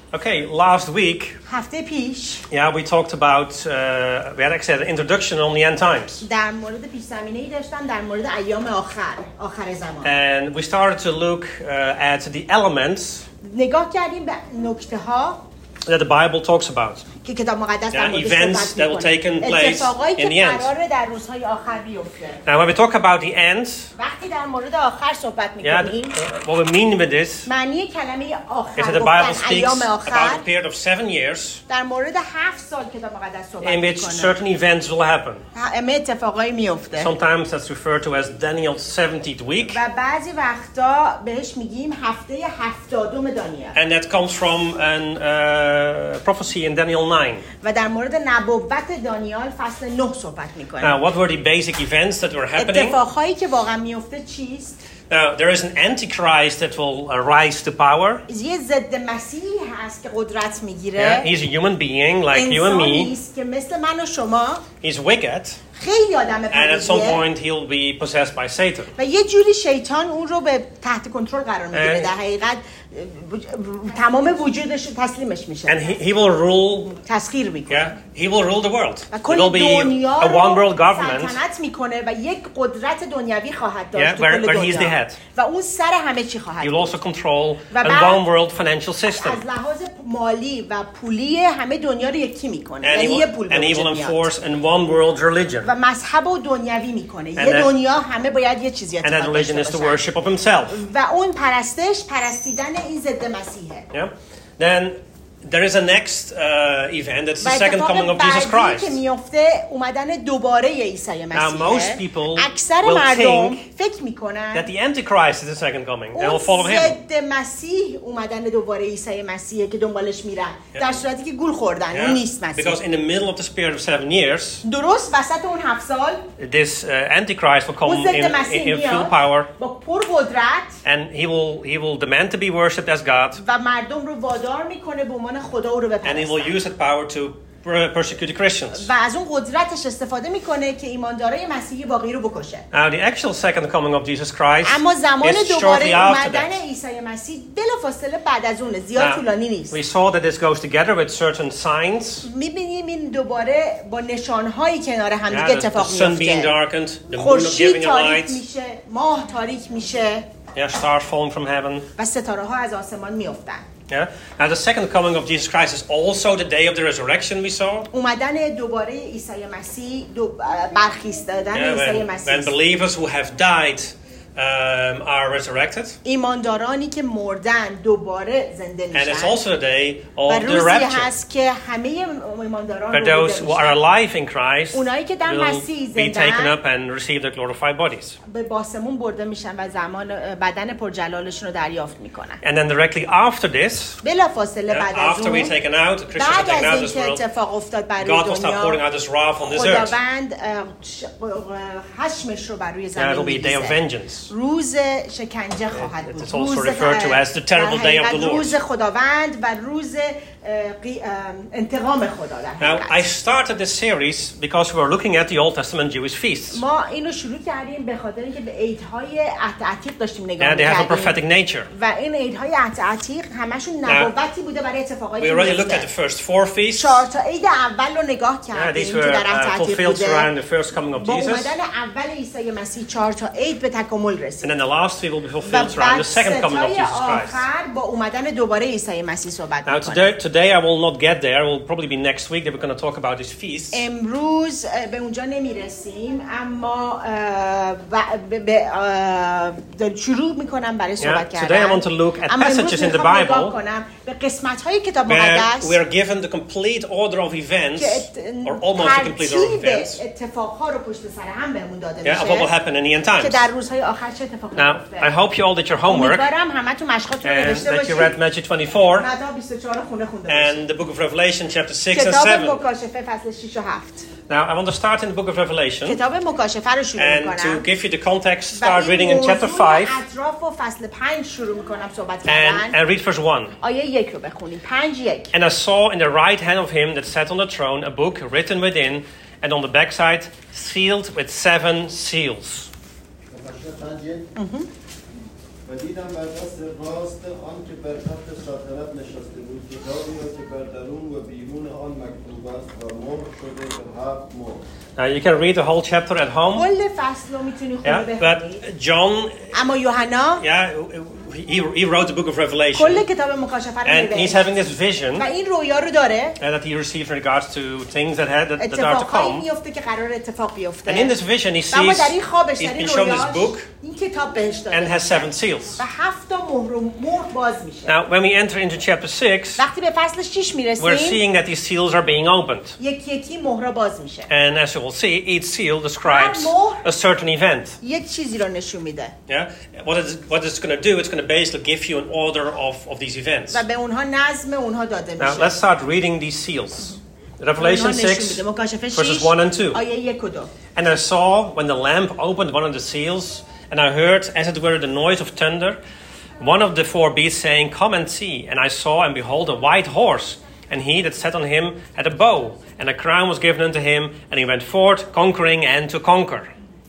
Okay, last week, هفته پیش we talked about, we had actually an introduction on the end times. در مورد پیش زمینه‌ای داشتم در مورد ایام آخر زمان. And we started to look at the elements نگاه کردیم به نکته‌ها that the Bible talks about. که کتاب مقدس در موردش Events صحبت that will take می‌کنه. place اتفاقایی in the که end. قراره در روزهای آخر بیفته. Now, when we talk about the end, وقتی در مورد آخر صحبت می‌کنیم، what we mean with this معنی کلمه آخر is that the Bible گفتن speaks ایام about آخر a period of 7 years در مورد 7 سال کتاب مقدس صحبت in which می‌کنه. certain events will happen. همه اتفاقایی میفته. Sometimes that's referred to as Daniel's 70th week. و بعضی وقتا بهش میگیم هفته 70 دانیال. And that comes from a prophecy in Daniel 9. و در مورد نبوت دانیال فصل 9 صحبت میکنه. Now, what were the basic events that were happening? اتفاقهایی که واقعا میفته چیست؟ Now, there is an antichrist that will rise to power. یه ضد مسیحی هست که قدرت میگیره. He's a human being like you and انسانی me. است که مثل من و شما He's wicked. خیلی آدم And at some پلیدیه point, he'll be possessed by Satan. و یه جوری شیطان اون رو به تحت کنترل قرار میگیره. در حقیقت تمام وجودش تسلیمش میشه. And he will rule, تسخیر میکنه. he will rule the world. و It کل will be دنیا a one world رو government. سلطنت میکنه و یک قدرت دنیوی خواهد داشت تو where کل he's the دنیا head. و اون سر همه چی خواهد He will بود. also control و a بعد one world financial system. از لحاظ مالی و پولی همه دنیا رو یکی میکنه. And he یعنی یه پول will, and he will به وجود میاد. enforce in one world religion. و مذهب و دنیوی میکنه. یه that- دنیا همه باید یه چیزی And that اتفاق religion داشته is the باشن. worship of himself. و اون پرستیدن این ضد مسیحه. Yeah. Then there is a next event. That's the و second coming اتفاق of Jesus بعدی Christ. که میفته اومدن دوباره عیسی Now, مسیحه. most people اکثر will مردم think فکر میکنن that the Antichrist is the second coming. They will اون follow him. ضد مسیح اومدن دوباره عیسی مسیحه که دنبالش میرن. در صورتی که گول خوردن. اون نیست مسیح. Because in the middle of the period of 7 years, درست وسط اون 7 سال this Antichrist will come اون ضد in مسیح full میاد power, با پر قدرت and he will demand to be worshipped as God, و مردم رو وادار میکنه به عنوان خدا او رو and he will بپرستن use that power to persecute the Christians. و از اون قدرتش استفاده میکنه که ایماندارای مسیحی باقی رو بکشه. Now, the actual second coming of Jesus Christ اما زمان is shortly دوباره after اومدن that. عیسی مسیح بلافاصله بعد از اونه. زیاد طولانی نیست. We saw that this goes together with certain signs. میبینیم این دوباره با نشانهایی کنار هم دیگه The اتفاق sun being میفته. darkened, the moon not خورشید giving a تاریک light, میشه، ماه تاریک میشه stars falling from heaven. و ستاره ها از آسمان میافتن. Now, the second coming of Jesus Christ is also the day of the resurrection we saw. اومدن دوباره عیسی مسیح برخیستادن عیسی When مسیح believers who have died are resurrected. ایماندارانی که مردن دوباره زنده And it's میشن also the day و of the روزی rapture. هست که همه ایمانداران Where رو those who are alive in Christ اونایی که در will مسیح be taken زندن up and receive their glorified bodies. به باسمون برده میشن و زمان بدن پرجلالشون رو دریافت میکنن. And then directly after this, بلافاصله بعد از after we're اون taken out, the Christians are بعد taken out of از this اینکه world, اتفاق افتاد بر God will روی start pouring دنیا out His wrath on this earth. خداوند خشمش رو بر روی And زمین it'll be a day of می‌ریزه. vengeance. روز شکنجه خواهد بود. It's also referred to as the terrible day of the Lord. روز خداوند و روز انتقام خدا در Now, I حقیقت. started this series because we were looking at the Old Testament Jewish feasts. ما اینو شروع کردیم به خاطر اینکه به عیدهای عهد عتیق داشتیم نگاه And they have a می‌کردیم prophetic nature. و این عیدهای عهد عتیق همشون نبوتی بوده برای اتفاقایی We که already looked at the میفته. first 4 feasts. 4 تا عید اول رو نگاه These کردیم که were در عهد عتیق fulfilled around بوده. the first coming of با Jesus. اومدن اول عیسی مسیح 4 تا عید به تکامل رسید. And then the last 3 will be و fulfilled around بعد the second coming of ستای Jesus Christ. آخر با اومدن دوباره عیسی مسیح صحبت Now, می‌کنه. today I will not get there. It will probably be next week that we're going to talk about these feasts. امروز به اونجا نمیرسیم اما شروع میکنم برای صحبت کردن. Today I want to look at اما امروز passages in the میخوام Bible نگاه کنم به قسمت‌های کتاب where مقدس we are given the complete order of events, که or almost the complete order of ترتیب events, اتفاقها رو پشت سر هم بهمون داده of what will میشه happen in the end که times. در روزهای آخر چه اتفاقی Now, I میفته. hope you all did your homework امیدوارم همتون مشقاتون رو and نوشته that you باشید. read Matthew 24 متی 24 رو خونده باشید. and the book of Revelation chapter 6 and کتاب 7. مکاشفه فصل 6 و 7. Now, I want to start in the book of Revelation, کتاب مکاشفه رو شروع and to میکنم. give you the context, و start این reading in chapter موضوع 5 اطراف و فصل 5 شروع میکنم صحبت کردن. and read verse 1. آیه 1 رو بخونیم. 5:1. And I saw in the right hand of him that sat on the throne a book written within, and on the backside sealed with 7 seals. و دیدم بر دست راست آن که بر تخت سلطنت نشسته بود کتابی را که بر درون و بیرون آن مکتوب است و مهر شده به 7 مهر. Now you can read the whole chapter at home. کل فصل رو میتونی خونه Yeah, بخونی. but John, اما یوحنا he wrote the book of Revelation, کل کتاب مکاشفه رو and he's نوشت having this vision و این رویا رو داره. that he received in regards to things that are to اتفاقایی come. میفته که قرار اتفاق بیفته. And in this vision, he و اما sees در این خوابش he's در این been shown this رویاش book این کتاب بهش and داده has 7 seals. و 7 تا مهر باز میشه. Now, when we enter into chapter 6, وقتی به فصل 6 we're میرسیم seeing that these seals are being opened. یکی یکی مهرها باز میشه. And as you will see, each seal describes a certain event. یک چیزی رو نشون میده. Yeah, what it's going to do? It's going to basically give you an order of these events. و به اونها نظم اونها داده Now میشه. let's start reading these seals. Revelation 6, مکاشفه verses 6 1 and 2. آیه 1 و 2. And I saw when the lamp opened one of the seals, and I heard, as it were, the noise of thunder, one of the 4 beasts saying, "Come and see." And I saw, and behold, a white horse, and he that sat on him had a bow, and a crown was given unto him, and he went forth conquering and to conquer.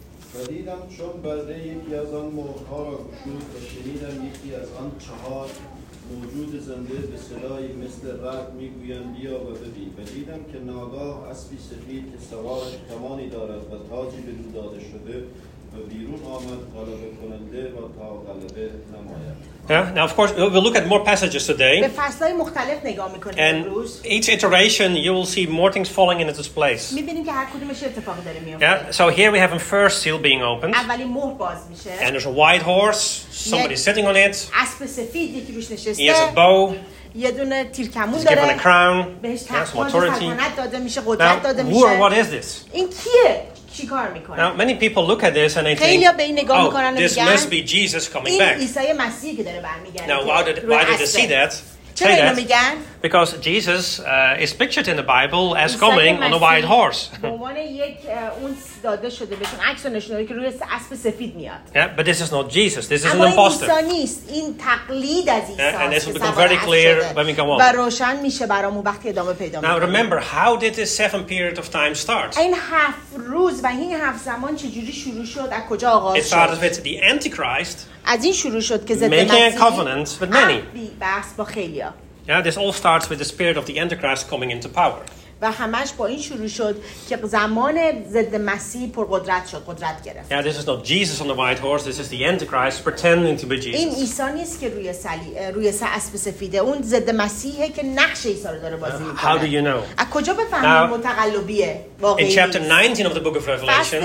و دیدم چون برده یکی از آن مهرها را گشود و شنیدم یکی از آن 4 موجود زنده به صدایی مثل رعد میگویند بیا و ببین. و دیدم که ناگاه اسبی سفید که سوارش کمانی دارد و تاجی به او داده شده و بیرون آمد غلبه کننده و تا غلبه نماید. Yeah. Now, of course, we'll look at more passages به today, فصل‌های مختلف نگاه می‌کنیم and امروز. each iteration you will see more things falling into its place. می‌بینیم که هر کدومش اتفاقی داره میفته. Yeah. So here we have a first seal being opened, اولین مهر باز میشه. and there's a white horse. Somebody's sitting on it. اسب سفید یکی روش He has a نشسته. bow. یه دونه تیرکمون He's given a داره. crown. بهش He has some تاج authority. سلطنت داده میشه، Now, قدرت داده who or what میشه. is this? این کیه؟ چی کار میکنه؟ Now, many people look at this and they think, خیلی‌ها به این نگاه oh, میکنن و this میگن must be Jesus coming این back. عیسی مسیحی که داره برمیگرده. Now, why did they see that? چرا Say اینو that? میگن؟ Because Jesus is pictured in the Bible as عیسی coming on a white مسیح horse. به عنوان یک اون داده شده بهشون عکس و نشون داده که روی اسب سفید میاد. Yeah, but this is not Jesus. This is an اما این imposter. عیسی نیست، این تقلید از عیسی And this will است که become سوار very اسب clear شده. when we go on. و روشن میشه برامون وقتی ادامه پیدا Now, میکنه. remember, how did this 7 period of time start? این 7 روز و این 7 زمان چجوری شروع شد؟ از کجا آغاز It started شد؟ with the Antichrist از این شروع شد که ضد making a مسیح covenant with many. عهدی بحث با خیلیا. Yeah, this all starts with the spirit of the Antichrist coming into power. و همش با این شروع شد که زمان ضد مسیح پرقدرت شد، قدرت گرفت. Yeah, this is not Jesus on the white horse. This is the Antichrist pretending to be این Jesus. عیسی نیست که روی اسب سفیده، اون ضد مسیحه که نقش عیسی رو داره بازی میکنه. How do you know? از کجا بفهمیم متقلبیه In واقعی chapter نیست؟ 19 of the book of فصل Revelation,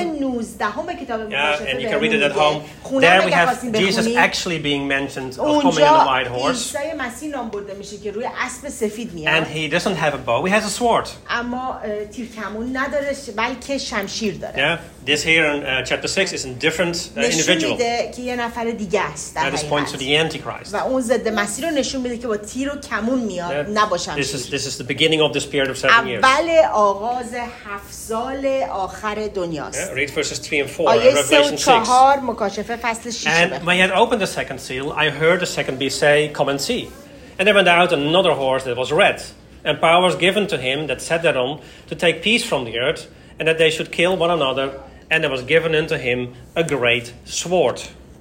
19 کتاب yeah, مکاشفه and you can بهمون read it at میگه. home. خونم There we اگه have خواستیم Jesus بخونیم، actually being mentioned of coming on a اونجا white horse. عیسی مسیح نام برده میشه که روی اسب سفید And میاد، he doesn't have a bow, he has a sword. اما تیرکمون نداره بلکه شمشیر داره. Yeah, this here in chapter 6 is a different نشون individual. میده که یه نفر دیگه است در That is points to حقیقت. the Antichrist. و اون ضد مسیح رو نشون میده که با تیر و کمون میاد، نه با شمشیر. This is the beginning of this period of 7 years. اول آغاز 7 سال آخر دنیاست. Yeah, read verses 3 and 4 in آیه 3 و Revelation 6. 4 مکاشفه فصل 6 And when he had opened the second seal, I heard the second beast say, "Come and see." And there went out another horse that was red, and power was given to him that sat thereon to take peace from the earth, and that they should kill one another, and there was given unto him a great sword.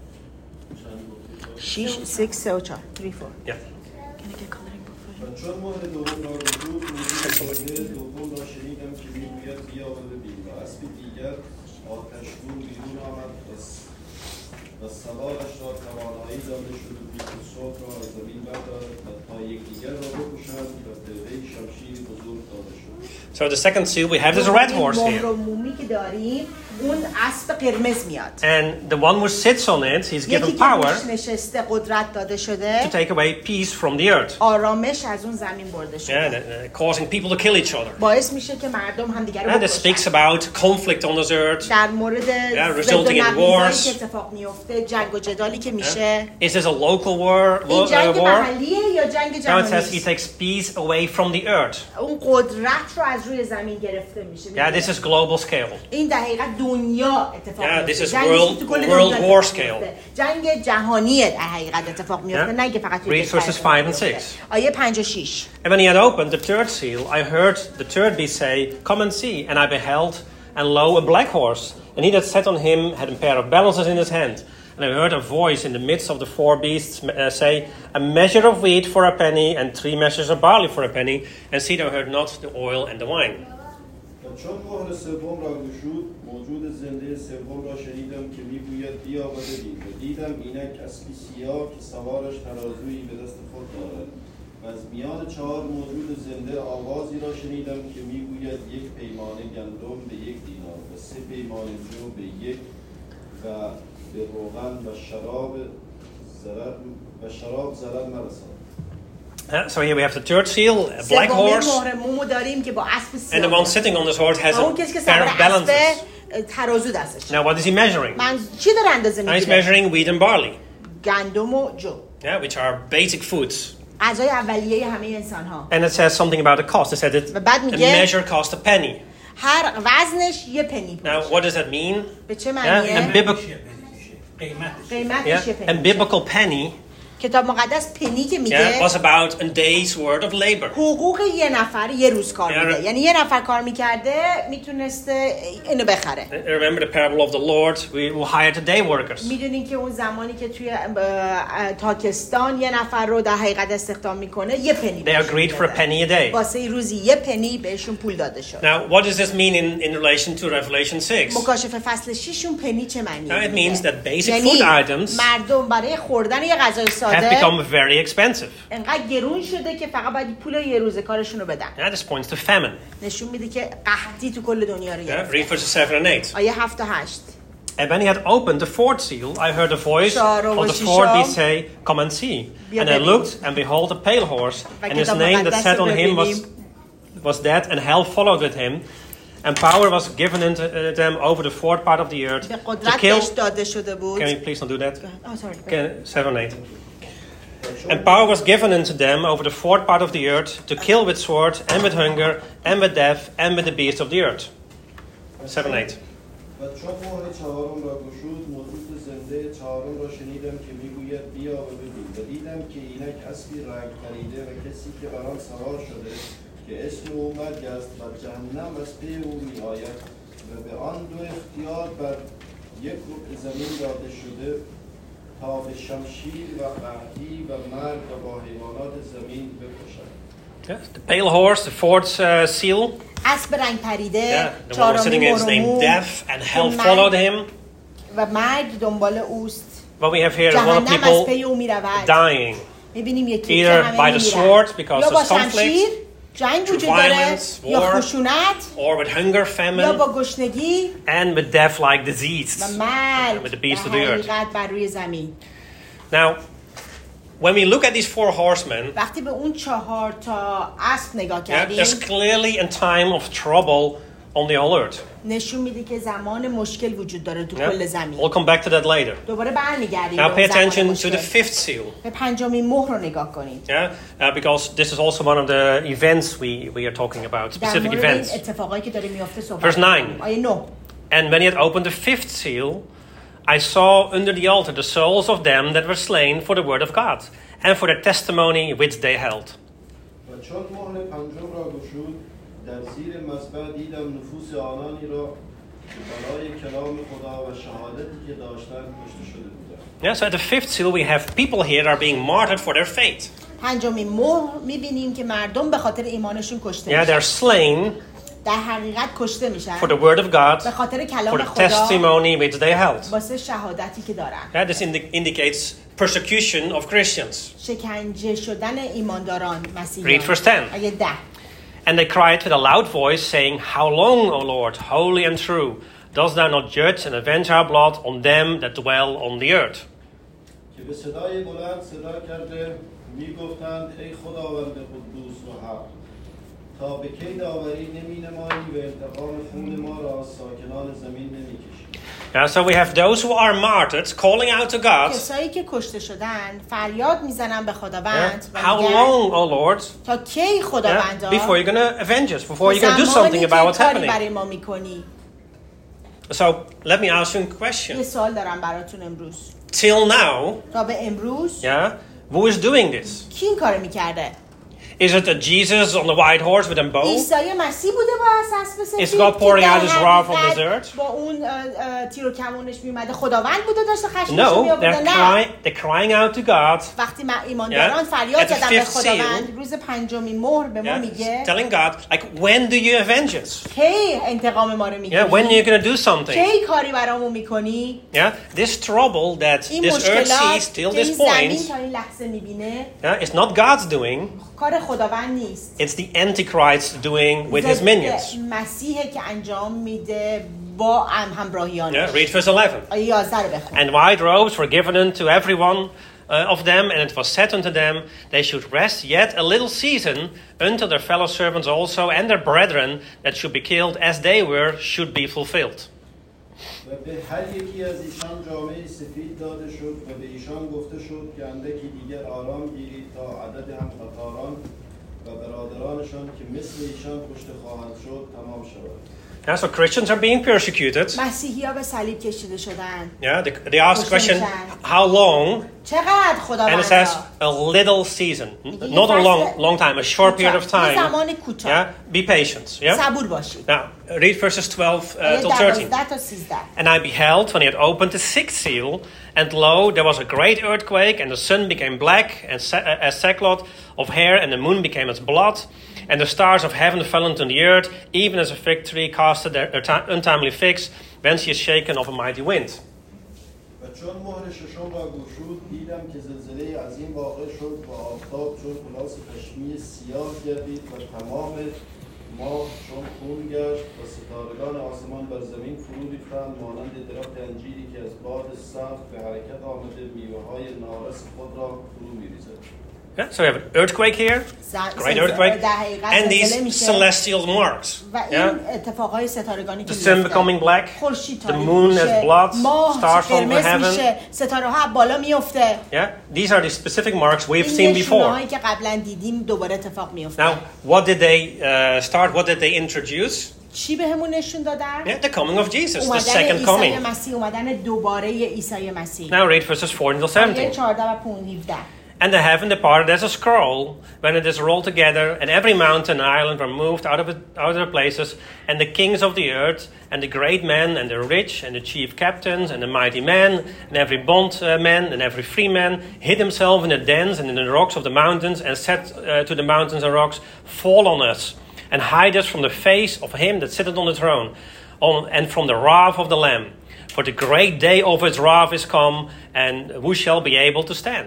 6 6 3 و 4 3 4 Yeah. و چون مهر دوم را گشود موجود دوم را شنیدم که میگوید بیا و ببین. و اسب دیگر آتشگون بیرون آمد و سوارش را توانایی داده شده بود که صبح را از زمین بردارد و تا یکدیگر را بکشند و به وی شمشیری بزرگ داده شد. So the second seal, we have this red horse مهر here. عمومی که داریم اون اسب قرمز میاد. And the one who sits on it, he's یکی given که power روش نشسته قدرت داده شده، to take away peace from the earth. آرامش از اون زمین برده Yeah, شده. causing people to kill each other. باعث میشه که مردم هم دیگر And رو it speaks بکشن. about conflict on this earth. در مورد resulting in wars. که اتفاق میفته، جنگ و جدالی که میشه. Is this a local war? این جنگ war? محلیه یا جنگ Now it says he جهانی؟ takes peace away from the earth. اون قدرت رو از روی زمین گرفته میشه. Yeah, this is global scale. این در حقیقت دنیا اتفاق Yeah, میفته. this is جنگی world- که تو کل world دنیا اتفاق war scale. میفته. جنگ جهانیه در حقیقت اتفاق میفته، Yeah. نه اینکه فقط توی Read کشور verses اتفاق 5 and میفته. 6. آیه 5 و 6. And when he had opened the third seal, I heard the third beast say, "Come and see." And I beheld, and lo, a black horse. And he that sat on him had a pair of balances in his hand. And I heard a voice in the midst of the four beasts say, a measure of wheat for a penny and 3 measures of barley for a penny. And see, thou heard not the oil and the wine. چون مهر سوم را گشود موجود زنده سوم را شنیدم که میگوید بیا و ببین و دیدم اینک اسبی سیاه که سوارش ترازویی به دست خود دارد و از میان 4 موجود زنده آوازی را شنیدم که میگوید 1 پیمانه گندم به 1 دینار و 3 پیمانه جو به 1 و به روغن و شراب ضرر مرساد. So here we have the third seal, a black horse, and the one sitting on this horse has a pair of balances. Now what is he measuring? Now he's measuring wheat and barley, which are basic foods. And it says something about the cost. It said that a measure cost a penny. Now what does that mean? A biblical penny کتاب مقدس پنی که میگه was about a day's worth of labor. حقوق یه نفر یه روز کار میده. یعنی یه نفر کار میکرده میتونسته اینو بخره. Remember the parable of the Lord who hired the day workers. میدونین که اون زمانی که توی تاکستان یه نفر رو در حقیقت استخدام میکنه یه پنی. They agreed for a penny a day. واسه روزی یه پنی بهشون پول داده شد. Now what does this mean in relation to Revelation 6? مکاشفه فصل 6 اون پنی چه معنیه؟ Now it means that basic food items مردم برای خوردن یه غذای ساده have become very expensive. انقدر گرون شده که فقط باید پول یه روزه کارشون رو بدن. This points to famine. نشون میده که قحطی تو کل دنیا رو گرفته. Read verses 7 and 8. آیه 7 تا 8. And when he had opened the fourth seal, I heard a voice of the fourth beast say, "Come and see." And I looked, and behold, a pale horse, and his name that sat on him was Death, and hell followed with him. And power was given unto them over the fourth part of the earth to kill. Can you please not do that? Oh, sorry. Okay, 7 8. And power was given unto them over the fourth part of the earth to kill with sword, and with hunger, and with death, and with the beasts of the earth. 7 8. و چون مهر 4 را گشود موجود زنده 4 را شنیدم که میگوید بیا و ببین و دیدم که اینک اسبی رنگ پریده و کسی که بر آن سوار شده که اسم او مرگ است و جهنم از پی او میآید و به آن 2 اختیار بر یک زمین داده شده تا به شمشیر و قحطی و مرگ و با حیوانات زمین بکشد. The pale horse, the fourth seal. اسب رنگ پریده. The one sitting in his name Death, and hell followed him. و مرگ دنبال اوست. What we have here is one of people dying, either by the sword because of conflict, through violence, war, or with hunger, famine, and with death-like disease, and with the beasts of the earth. Now, when we look at these 4 horsemen, there's clearly a time of trouble on the whole earth. نشون میده که زمان مشکل وجود داره تو کل زمین. We'll come back to that later. دوباره برمیگردیم. Now pay attention to the 5th seal. به 5مین مهر رو نگاه کنید. Because this is also one of the events we are talking about, specific events. اتفاقایی که داره میفته صحبت. Verse 9. آیه 9. And when he had opened the 5th seal, I saw under the altar the souls of them that were slain for the word of God and for the testimony which they held. و چون مهر 5 را گشود در زیر مذبح دیدم نفوس آنانی را که برای کلام خدا و شهادتی که داشتند کشته شده بودند. So at the 5th seal we have people here that are being martyred for their faith. 5مین مهر می‌بینیم که مردم به خاطر ایمانشون کشته میشن. They're slain در حقیقت کشته میشن. For the word of God. به خاطر کلام for the testimony which they held. واسه شهادتی که دارن. This indicates persecution of Christians. شکنجه شدن ایمانداران مسیحیان. Read verse 10. آیه 10. And they cried with a loud voice, saying, How long, O Lord, holy and true, dost thou not judge and avenge our blood on them that dwell on the earth? که به صدای بلند صدا کرده میگفتند ای خداوند قدوس و حق تا به کی داوری نمی‌نمایی و انتقام خون ما را از ساکنان زمین نمی‌کشی. So we have those who are martyred calling out to God. کسایی که کشته شدن فریاد میزنن به خداوند. How long, O Lord? تا کی خداوندا؟ Before you're going to avenge us, before you're going to do something about what's happening. برای ما میکنی. So let me ask you a question. یه سوال دارم براتون امروز. Till now, تا به امروز. Who is doing this? کی این کارو میکرده؟ Is it a Jesus on the white horse with a bow? عیسی مسیح بوده با اسب سفید Is God pouring out his wrath on the حقیقت desert? با اون تیر و کمونش میومده خداوند بوده داشته خشمش No, میآورده نه they're crying out to God. وقتی ایمانداران فریاد At the زدن به fifth خداوند روز پنجمین مهر به ما میگه Telling God, like, when do you avenge us? کی انتقام ما رو Yeah, when are you میگیری going to do something? کی کاری برامون میکنی Yeah, this trouble that این this earth مشکلات sees که till این this زمین point, تا این لحظه میبینه it's not God's doing. کار خداوند نیست It's the Antichrist doing with his ضد minions. مسیحه که انجام میده با همراهیانش Yeah, read verse 11. آیه 11 رو بخون And white robes were given unto every one of them, and it was said unto them, they should rest yet a little season until their fellow servants also and their brethren that should be killed as they were should be fulfilled. و به هر یکی از ایشان جامعه سفید داده شد و به ایشان گفته شد که اندکی دیگر آرام گیرید تا عدد همقطاران و برادرانشان که مثل ایشان کشته خواهند شد تمام شود. Yeah, so Christians are being persecuted. مسیحی‌ها به صلیب کشیده شدن Yeah, they ask the question, how long? چقدر And خداوند it says a little season, not a long time, a short period of time. زمان کوتاه Yeah, be patient. Yeah. صبور باشید Now read verses 12 آیه till 13. 12 تا 13 And I beheld when he had opened the sixth seal, and lo, there was a great earthquake, and the sun became black as sackcloth of hair, and the moon became as blood, and the stars of heaven fell into the earth, even as a fig tree casted their untimely figs, when she is shaken of a mighty wind. و چون مهر ششم را گشود دیدم که زلزله عظیم واقع شد و آفتاب چون پلاس پشمی سیاه گردید و تمام ماه چون خون گشت و ستارگان آسمان بر زمین فرو ریختند مانند درخت انجیری که از باد سخت به حرکت آمده میوه‌های نارس خود را فرو می‌ریزد. Yeah, so we have an earthquake here, great earthquake, and these celestial marks. و این اتفاقهای ستارگانی که The sun becoming black, خورشید the تاریک moon میشه as blood, ماه stars from قرمز heaven. میشه ستاره ها بالا میفته Yeah, these are the specific marks we've seen این before. نشونهایی که قبلا دیدیم دوباره اتفاق میفته Now, what did they start? What did they introduce? چی بهمون نشون دادن؟ Yeah, the coming of Jesus, the اومدن second عیسی coming. مسیح اومدن دوباره عیسی مسیح Now read verses 4 until آیه 17. 14 و 17 And the heaven departed as a scroll when it is rolled together, and every mountain and island were moved out of their places, and the kings of the earth, and the great men, and the rich, and the chief captains, and the mighty men, and every bondman, and every free man, hid himself in the dens and in the rocks of the mountains, and said to the mountains and rocks, fall on us, and hide us from the face of him that sitteth on the throne, and from the wrath of the Lamb. For the great day of his wrath is come, and who shall be able to stand?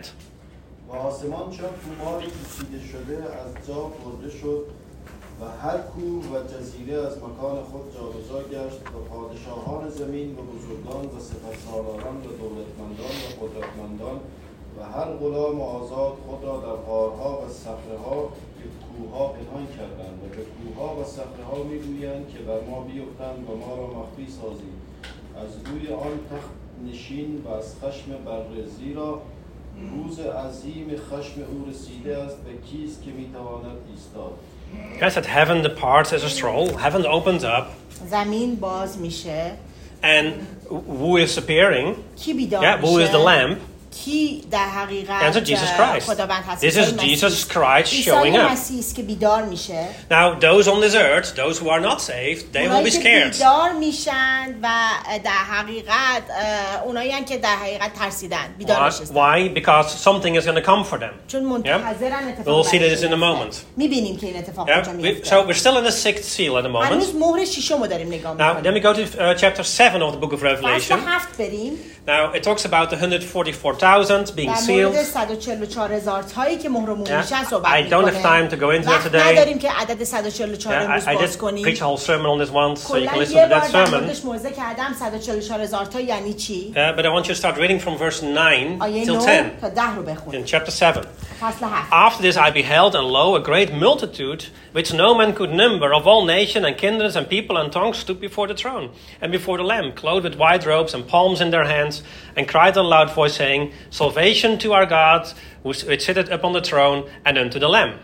و آسمان چون طوماری کشیده شده از جا برده شد و هر کوه و جزیره از مکان خود جابجا گشت و پادشاهان زمین و بزرگان و سپهسالاران و دولتمندان و قدرتمندان و هر غلام آزاد خود را در غارها و صخره‌ها که کوه‌ها پنهان کردند و به کوه‌ها و صخره‌ها می‌گویند که بر ما بیفتند و ما را مخفی سازید از روی آن تخت نشین و از خشم بررزی را روز عظیم خشم او رسیده است و کیست که میتواند ایستاد. Guys, that heaven departs as a scroll. Heaven opens up. زمین باز میشه And who is appearing? کی بیدار Yeah, who is میشه the lamb? کی در حقیقت Answer Jesus Christ. خداوند هست This is Jesus Christ showing عیسی up. مسیح است که بیدار میشه Now, those on this earth, those who are not saved, they will اونایی be که scared. بیدار میشن و در حقیقت اونایی که در حقیقت ترسیدن بیدار میشن Why? Because something is going to come for them. چون منتظرن We'll اتفاق see this in a moment. میبینیم که این اتفاق Yeah? کجا میفته So we're still in the sixth seal at the moment. هنوز مهر ششم رو داریم نگاه Now, then میکنیم we go to chapter 7 of the book of فصل Revelation. 7 بریم Now, it talks about the 144,000 being در sealed. مورد 144,000 تایی که مهر مومی میشن صحبت I don't have time to go into it وقت today. نداریم که عدد 144 Yeah, امروز I باز did کنیم preach a whole sermon on this once, so you can کلا listen یه to بار that در sermon. موردش موعظه کردم 144,000 تا یعنی چی But I want you to start reading from verse 9 آیه till 9 10 تا 10 رو بخون in chapter 7. فصل 7 After this I beheld, and lo, a great multitude, which no man could number, of all nations and kindreds and people and tongues, stood before the throne and before the Lamb, clothed with white robes and palms in their hands, and cried in a loud voice, saying, Salvation to our God, which sitteth upon the throne, and unto the Lamb.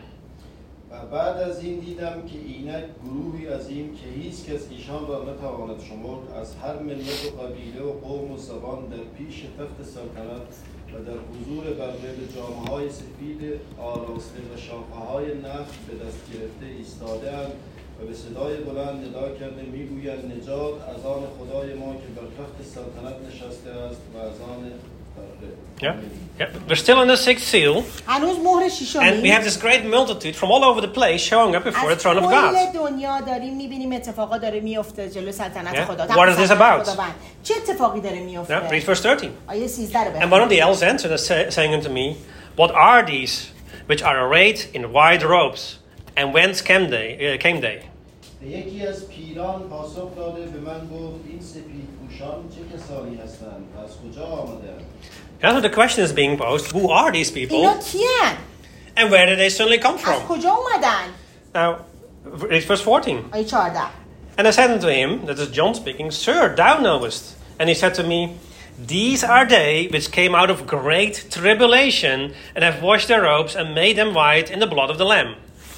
و بعد از این دیدم که اینک گروهی عظیم که هیچ کس ایشان را نتواند شمرد از هر ملت و قبیله و قوم و زبان در پیش تخت سلطنت و در حضور بره به جامه‌های سفید آراسته و شاخه‌های نخل به دست گرفته ایستاده‌اند و به صدای بلند ندا کرده میگویند نجات از آن خدای ما که بر تخت سلطنت نشسته است و از آن Yeah, yeah. We're still in the sixth seal, هنوز مهر and we ششمی have this great multitude from all over the place showing up before the throne of از God. کل دنیا داریم میبینیم اتفاقا داره میفته جلو سلطنت Yeah. خدا. What is this about? خداوند. چه اتفاقی داره Yeah, میفته؟ read verse 13. آیه 13 رو And one of بخونید. the elders answered and saying unto me, What are these which are arrayed in white robes? And whence came they? یکی از پیران پاسخ داده به من گفت این سپید پوشان چه کسانی هستند از کجا آمده‌اند؟ Yeah, so the question is being posed, who are these اینا people? کیان؟ And where did they suddenly come از from? کجا اومدن؟ Now, read verse 14. آیه 14 And I said unto him, that is John speaking, Sir, thou knowest. And he said to me, These are they which came out of great tribulation, and have washed their robes, and made them white in the blood of the Lamb.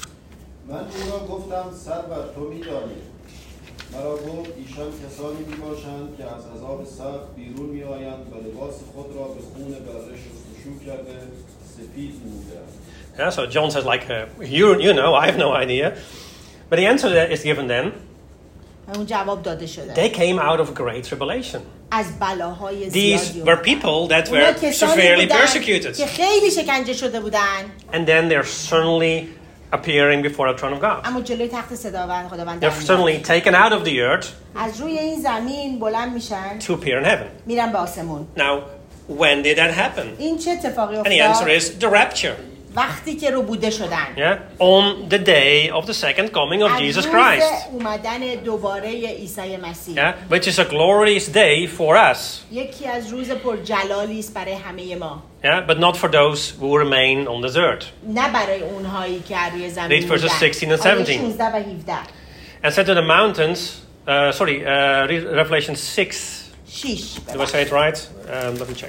من او را گفتم سر بر تو می‌دانی. مرا گفت ایشان کسانی میباشند که از عذاب سخت بیرون میآیند و لباس خود را به خون بره شستشو کرده سفید نموده‌اند. Yeah, so John says, like, you know, I have no idea. But the answer is given then, اون جواب داده شده. they came out of great tribulation. از بلاهای These زیادی were اومدن. people that اونا were کسانی severely بودن persecuted. که خیلی شکنجه شده بودن. And then they're suddenly appearing before the throne of God. اما جلوی تخت خداوند They're suddenly taken out of the earth از روی این زمین بلند میشن to appear in heaven. میرن به آسمون. Now, when did that happen? این چه اتفاقی And the answer افتاد؟ is the rapture. وقتی که رو بوده شدن. Yeah, on the day of the second coming of از Jesus روز Christ. اومدن دوباره عیسی مسیح. Yeah, which is a glorious day for us. یکی از روز پرجلالی است برای همه ما. Yeah, but not for those who remain on this earth. نه برای اونهایی که روی زمین Read verses بودن. 16 and آیه 17. 16 و 17. And said to the mountains, Revelation 6. 6. Do I say it right? Let me check.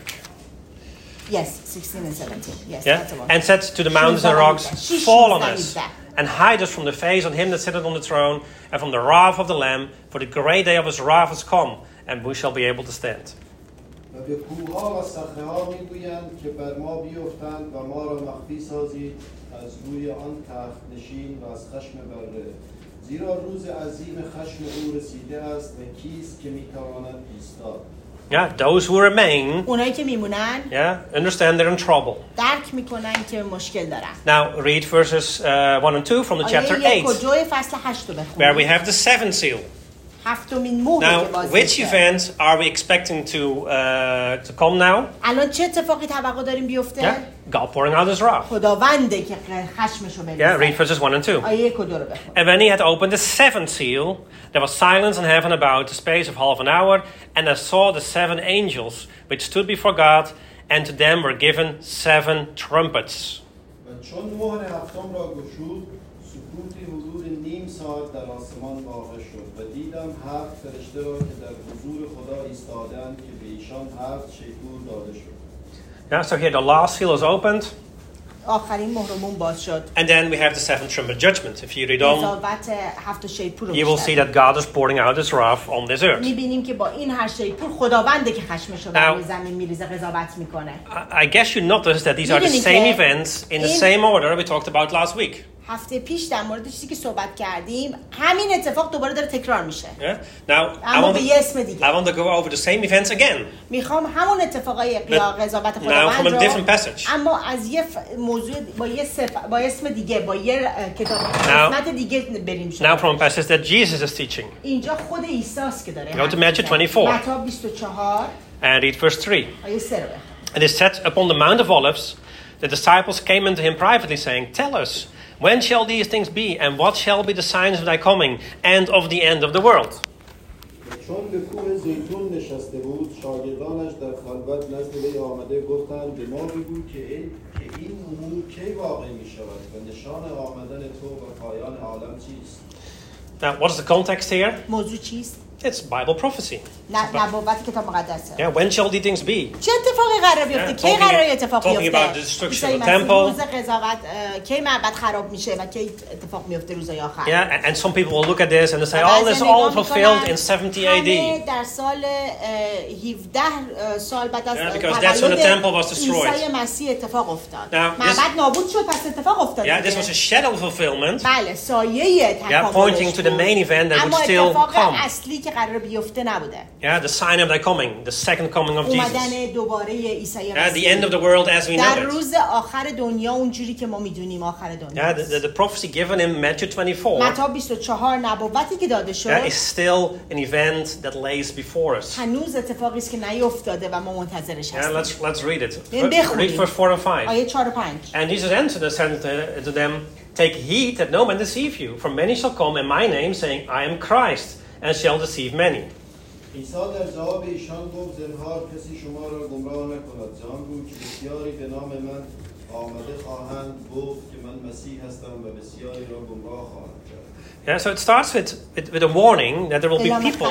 Yes, 16 and 17. Yes, Yeah, that's the one. and said to the mountains and rocks, Sheesh, fall on that us, is that. and hide us from the face of him that sitteth on the throne, and from the wrath of the Lamb, for the great day of his wrath is come, and we shall be able to stand. و به کوه‌ها و صخره‌ها میگویند که بر ما بیفتند و ما را مخفی سازید از روی آن تخت نشین و از خشم بره زیرا روز عظیم خشم او رسیده است و کیست که میتواند ایستاد. Yeah, those who remain, اونایی که میمونن yeah, understand they're in trouble. درک میکنن که مشکل دارن. Now read verses 1 and 2 from the chapter آیه 1 و 8, 2 فصل 8 رو where we بخونید. have the seventh seal. هفتمین مهر که Now, باز which میشه. events are we expecting to come now? الان چه اتفاقی توقع داریم بیفته؟ Yeah, God pouring out his wrath. خداونده که خشمشو Yeah, read بریزه. verses 1 and 2. آیه 1 و 2 رو بخون. And when he had opened the seventh seal, there was silence in heaven about the space of half an hour, and I saw the seven angels which stood before God, and to them were given seven trumpets. و چون مهر هفتم را گشود سکوتی حدود نیم ساعت در آسمان واقع شد و دیدم 7 فرشته را که در حضور خدا ایستادند که به ایشان 7 شیپور داده شد. Yeah, so here the last seal is opened, آخرین مهرمون باز شد. and then we have the seven trumpet judgment. If you read on, قضاوت هفت شیپور رو you will see that God is pouring out his wrath on this earth. می‌بینیم که با این هر شیپور خداونده که خشمشو بر روی زمین میریزه قضاوت میکنه. I guess you noticed that these are the same events in the same order we talked about last week. هفته پیش در مورد چیزی که صحبت کردیم همین اتفاق دوباره داره تکرار میشه. Yeah. Now, اما به یه اسم دیگه. I want to go over the same events again. میخوام همون اتفاقای قضاوت Now خداوند from a رو different passage. اما از یه موضوع با اسم دیگه با یه کتاب قسمت دیگه بریم Now from a passage that Jesus is teaching. اینجا خود عیسی است که داره. Go to Matthew 24. متی 24 And read verse 3. آیه 3 رو بخون. And it said upon the Mount of Olives, the disciples came unto him privately, saying, Tell us, when shall these things be, and what shall be the signs of thy coming, and of the end of the world? چون به کوه زیتون نشسته بود شاگردانش در خلوت نزد وی آمده گفتند به ما بگو که این امور کی واقع می شود و نشان آمدن تو و پایان عالم چیست. Now, what is the context here? موضوع چیست؟ It's Bible prophecy. نبوت کتاب مقدسه. Yeah, when shall these things be? چه اتفاقی قرار بیفته؟ کی قراره اتفاق talking بیفته؟ about the destruction of the temple. روز قضاوت کی معبد خراب میشه و کی اتفاق میفته روزهای آخر. Yeah, and some people will look at this and they say, "Oh, this all fulfilled in 70 AD." در سال 17 سال بعد از because that's when the temple was destroyed. عیسی مسیح اتفاق افتاد. Now, معبد نابود شد پس اتفاق افتاد. Yeah, this was a shadow fulfillment. بله، سایه تکاملش. Yeah, pointing to the main event that would still come. اما اتفاق اصلی که قرار بیفته نبوده. Yeah, the sign of thy coming, the second coming of Jesus. اومدن دوباره عیسی مسیح. The end of the world as we know در it. روز آخر دنیا اونجوری که ما میدونیم آخر دنیا. Yeah, the prophecy given in Matthew 24. متی 24 نبوتی که داده شد. Is still an event that lays before us. هنوز اتفاقی است که نیفتاده و ما منتظرش هستیم. Yeah, let's read it. بخونیم. Read verse 4 and 5. آیه 4 و 5. And Jesus answered and said to them, "Take heed that no man deceive you, for many shall come in my name, saying, I am Christ, and shall deceive many." عیسی در جواب ایشان گفت زنهار کسی شما را گمراه نکند زانگو که بسیاری به نام من آمده خواهند گفت که من مسیح هستم و بسیاری را گمراه خواهند کرد. Yeah, so it starts with a warning that there will be people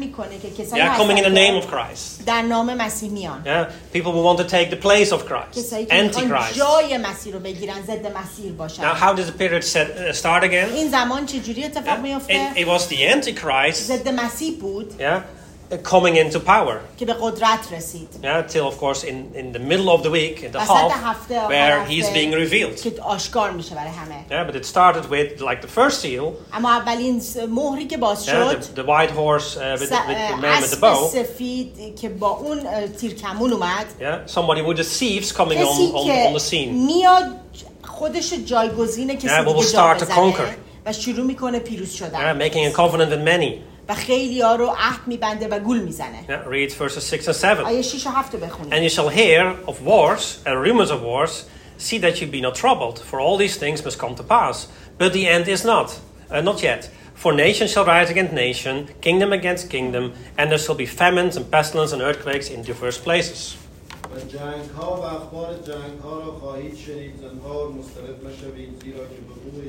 coming in the name of Christ. در نام مسیح میان. Yeah, people who want to take the place of Christ, Antichrist. جای مسیح رو بگیرن، ضد مسیح باشن. Now, how does the period start again? این زمان چجوری اتفاق میفته؟ It was the Antichrist. ضد مسیح بود. Yeah. Coming into power. که به قدرت رسید. Yeah, till of course in the middle of the week, in the half, where he's being revealed. که آشکار میشه برای همه. Yeah, but it started with like the first seal. اما اولین مهری که باز شد. The white horse with the man with the bow. سفید که با اون تیرکمون اومد. Yeah, somebody with the thieves coming on the scene. میاد خودش جایگزین کسی دیگه جا بزنه و شروع میکنه پیروز شدن. Making a covenant with many. و خیلی ها رو عهد میبنده و گول میزنه. Read verses 6 and 7. آیه 6 و 7 بخونید. And you shall hear of wars and rumors of wars. See that you be not troubled, for all these things must come to pass. But the end is not yet. For nation shall rise against nation, kingdom against kingdom, and there shall be famines and pestilence and earthquakes in diverse places. و جنگ ها و اخبار جنگ ها را خواهید شنید زنهار مضطرب نشوید زیرا که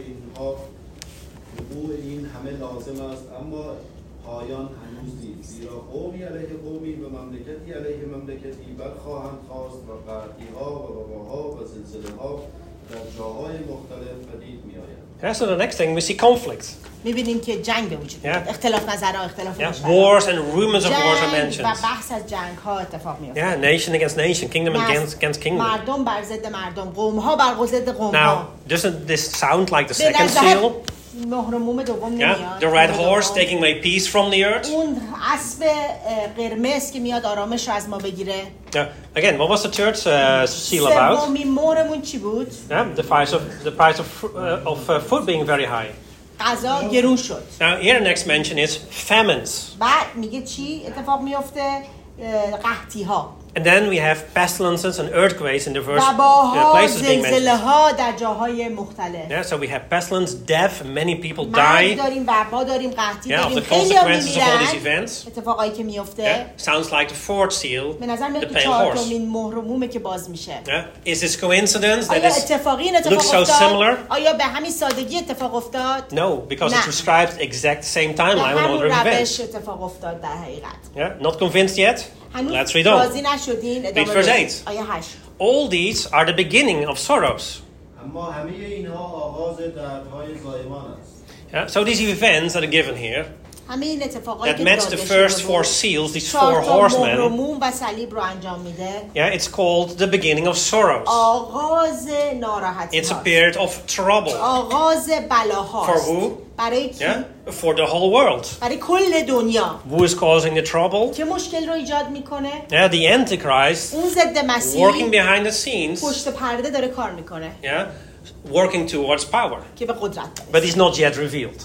وقوع این همه لازم است اما پایان هنوز نیست زیرا قومی علیه قومی و مملکتی علیه مملکتی برخواهند خاست و قحطی ها و وباها و زلزله ها در جاهای مختلف پدید میآید. Yeah, so the next thing we see conflict. می‌بینیم که جنگ به وجود میاد. اختلاف نظرها، اختلاف نظرها. Wars and rumors of wars are mentioned. و بحث از جنگ‌ها اتفاق میفته. Yeah, nation against nation, kingdom against kingdom. مردم بر ضد مردم، قوم‌ها بر ضد قوم‌ها. Now, doesn't this sound like the second seal? Yeah, the red horse taking away peace from the earth. اون اسب قرمز که میاد آرامش رو از ما بگیره. Again, what was the third seal about? سومین مهرمون چی بود؟ The price of food being very high. غذا گرون شد. Now here the next mention is famines. بعد میگه چی اتفاق میفته؟ قحطی ها. And then we have pestilences and earthquakes in diverse places being mentioned. زلزله‌ها در جاهای مختلف. Yeah, so we have pestilence, death, many people die. داریم وبا داریم قحطی داریم. Of the consequences of all these events. اتفاقایی که میفته. Sounds like the fourth seal. به نظر میاد چهارمین مهر عمومی که باز میشه. Is this coincidence that looks so similar? آیا به همین سادگی اتفاق افتاد؟ No, because it describes exact same timeline with other events. اتفاق eftad در حقیقت. Not convinced yet? Let's read on. Read verse 8. All these are the beginning of sorrows. Yeah, so these events that are given here that match the first four seals, these four horsemen. Yeah, it's called the beginning of sorrows. It's a period of trouble. For who? Yeah, for the whole world. Who is causing the trouble? Yeah, the Antichrist working behind the scenes. Yeah, working towards power. But he's not yet revealed.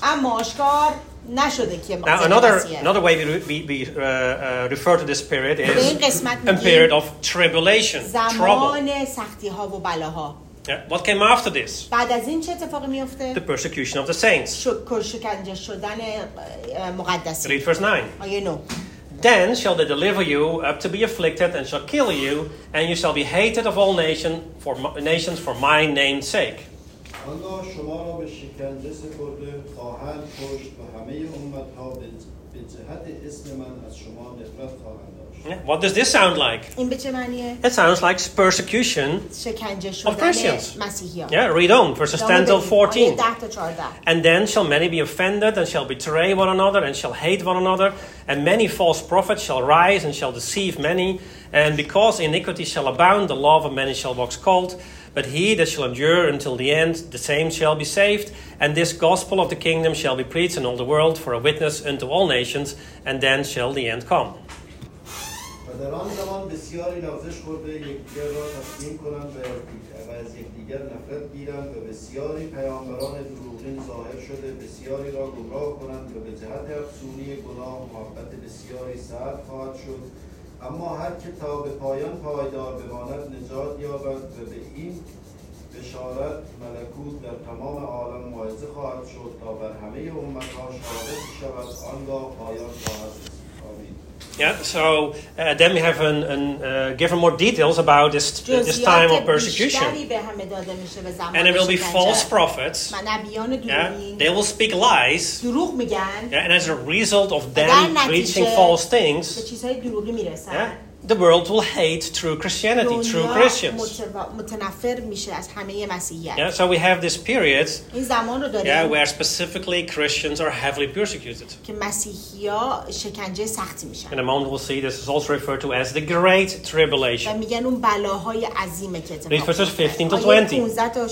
Now another way we refer to this period is a period of tribulation, trouble. Yeah. What came after this? The persecution of the saints. Read verse 9. Then shall they deliver you up to be afflicted and shall kill you, and you shall be hated of all nations for my name's sake. آنگاه شما را به شکنجه سپرده خواهند کشت و همه امتها به جهت اسم من از شما نفرت خواهند داشت. What does this sound like? این به چه معنیه؟ It sounds like persecution شکنجه of شدن Christians. مسیحیان. Yeah, read on, verses 10 till 14. 10 تا 14. And then shall many be offended, and shall betray one another, and shall hate one another. And many false prophets shall rise, and shall deceive many. And because iniquity shall abound, the love of many shall wax cold. But he that shall endure until the end, the same shall be saved. And this gospel of the kingdom shall be preached in all the world for a witness unto all nations. And then shall the end come. و در آن زمان بسیاری لغزش خورده یکدیگر را تسلیم کنند و از یکدیگر نفرت گیرند و بسیاری پیامبران دروغین ظاهر شده بسیاری را گمراه کنند و به جهت افزونی گناه محبت بسیاری سرد خواهد شد. اما هر که تا به پایان پایدار بماند نجات یابد و به این بشارت ملکوت در تمام عالم موعظه خواهد شد تا بر همه امتها شاهد شود آنگاه پایان خواهد رسید. آمین. Yeah, so then we have given more details about this time of persecution. And there will be false prophets. Yeah, they will speak lies. Yeah, and as a result of them preaching false things, yeah, the world will hate true Christianity, true Christians. Yeah, so we have this period, yeah, where specifically Christians are heavily persecuted. In a moment we'll see this is also referred to as the Great Tribulation. Read verses 15 to 20.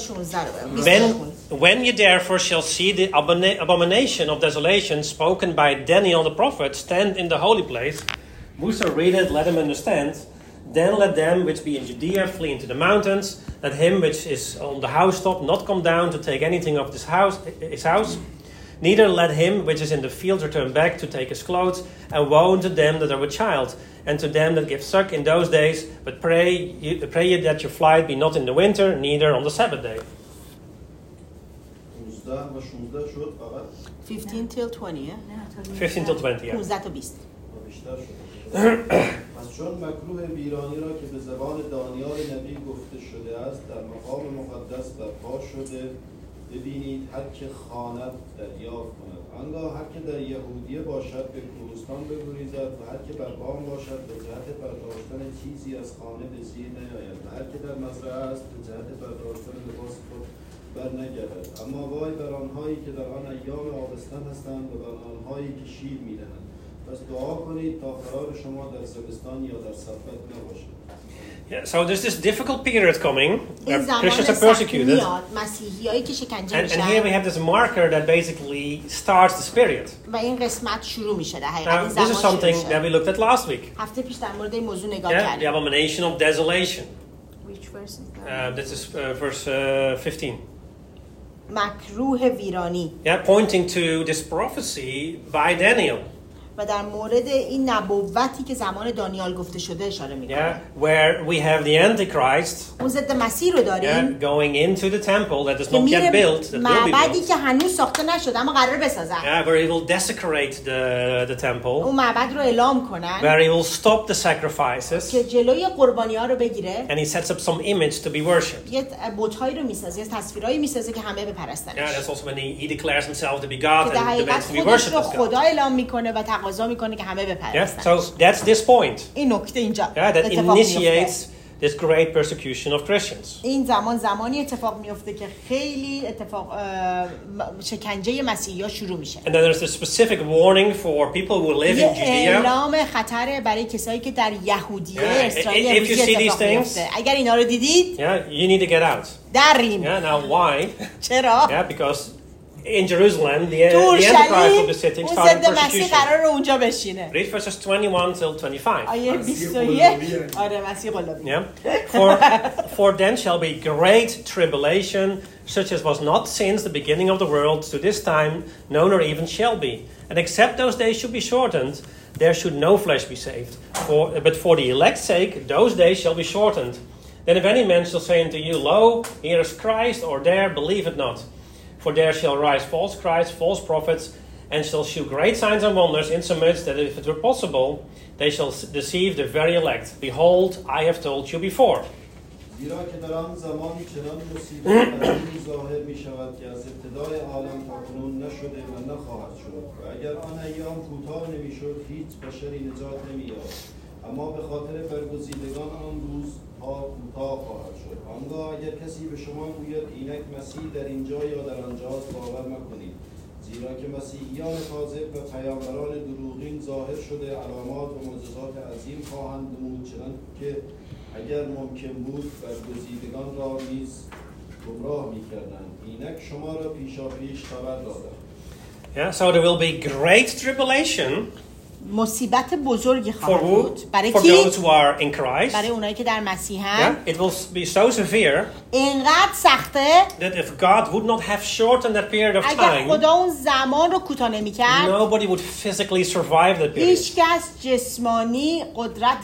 When you therefore shall see the abomination of desolation spoken by Daniel the prophet stand in the holy place, whoso readeth, let him understand. Then let them which be in Judea flee into the mountains. Let him which is on the housetop not come down to take anything of his house. Neither let him which is in the field return back to take his clothes. And woe unto them that are with child, and to them that give suck in those days. But pray ye that your flight be not in the winter, neither on the Sabbath day. 15 till 20. 15 till 20, yeah. 15 تا 20. پس چون مکروه ویرانی را که به زبان دانیال نبی گفته شده است در مقام مقدس برپا شده ببینید هر که خواند دریافت کند آنگاه هر که در یهودیه باشد به کوهستان بگریزد و هر که بر بام باشد به جهت برداشتن چیزی از خانه به زیر نیاید و هر که در مزرعه است به جهت برداشتن لباس خود برنگردد اما وای بر آنهایی که در آن ایام آبستن هستند و بر آنهایی که شیر میدهند پس دعا کنید تا قرار شما در زمستان یا در سفر نباشد. Yeah, so there's this difficult period coming where Christians are persecuted. And here we have this marker that basically starts this period. Now, this is something that we looked at last week. Yeah, the abomination of desolation. Which verse is that? This is verse 15. مکروه ویرانی. Yeah, pointing to this prophecy by Daniel. و در مورد این نبوتی که زمان دانیال گفته شده اشاره می‌کنه. Yeah, where we have the Antichrist. اون ضد مسیح رو داریم. Yeah, going into the temple that is not yet built, that will be built. معبدی که هنوز ساخته نشده اما قرار بسازن. Yeah, where he will desecrate the temple. اون معبد رو اعلام کنن. Where he will stop the sacrifices. که جلوی قربانی‌ها رو بگیره. And he sets up some image to be worshipped. یه بت‌هایی رو می‌سازه، یه تصویرایی می‌سازه که همه بپرستنش. Yeah, that's also when he declares himself to be God and demands to be worshipped as God. خدا اعلام می‌کنه و تقاضا می‌کنه که همه بپرستنش. Yeah, so that's this point. این نکته اینجا. Yeah, that initiates this great persecution of Christians. این زمانی اتفاق میفته که خیلی اتفاق شکنجه مسیحی‌ها شروع میشه. And then there's a specific warning for people who live in Judea. اعلام خطر برای کسایی که در یهودیه اسرائیل اتفاق میفته. اگر اینا رو دیدید، yeah, you need to get out. دریم. Yeah, now why? چرا؟ Yeah, because in Jerusalem, the Antichrist will be sitting starting persecution. Read verses 21 till 25. Yeah. For then shall be great tribulation, such as was not since the beginning of the world to this time, no nor even shall be. And except those days should be shortened, there should no flesh be saved. But for the elect's sake, those days shall be shortened. Then if any man shall say unto you, Lo, here is Christ, or there, believe it not. For there shall rise false Christs, false prophets, and shall shew great signs and wonders, insomuch that if it were possible, they shall deceive the very elect. Behold, I have told you before. زیرا که در آن زمانی چنان مصیبت عظیمی ظاهر می شود که از ابتدای عالم تا کنون نشده و نخواهد شد و اگر آن ایام کوتاه نمی شد هیچ بشری نجات نمی یافت اما به خاطر برگزیدگان آن روز ها کوتاه خواهد شد. آنگاه اگر کسی به شما گوید اینک مسیح در اینجا یا در آنجاست باور مکنید، زیرا که مسیحیان کاذب و پیامبران دروغین ظاهر شده علامات و معجزات عظیم خواهند نمود، چنانکه اگر ممکن بود برگزیدگان را نیز گمراه می‌کردند. اینک شما را پیشاپیش خبر دادم. Yeah, so there will be great tribulation مصیبت بزرگی خواهد بود برای for کی؟ those who are in Christ. برای اونایی که در مسیحن. Yeah, it will be so severe اینقدر سخته that if God would not have shortened that period of اگر time, خدا اون زمان رو کوتاه نمی‌کرد nobody would physically survive that period. هیچ کس جسمانی قدرت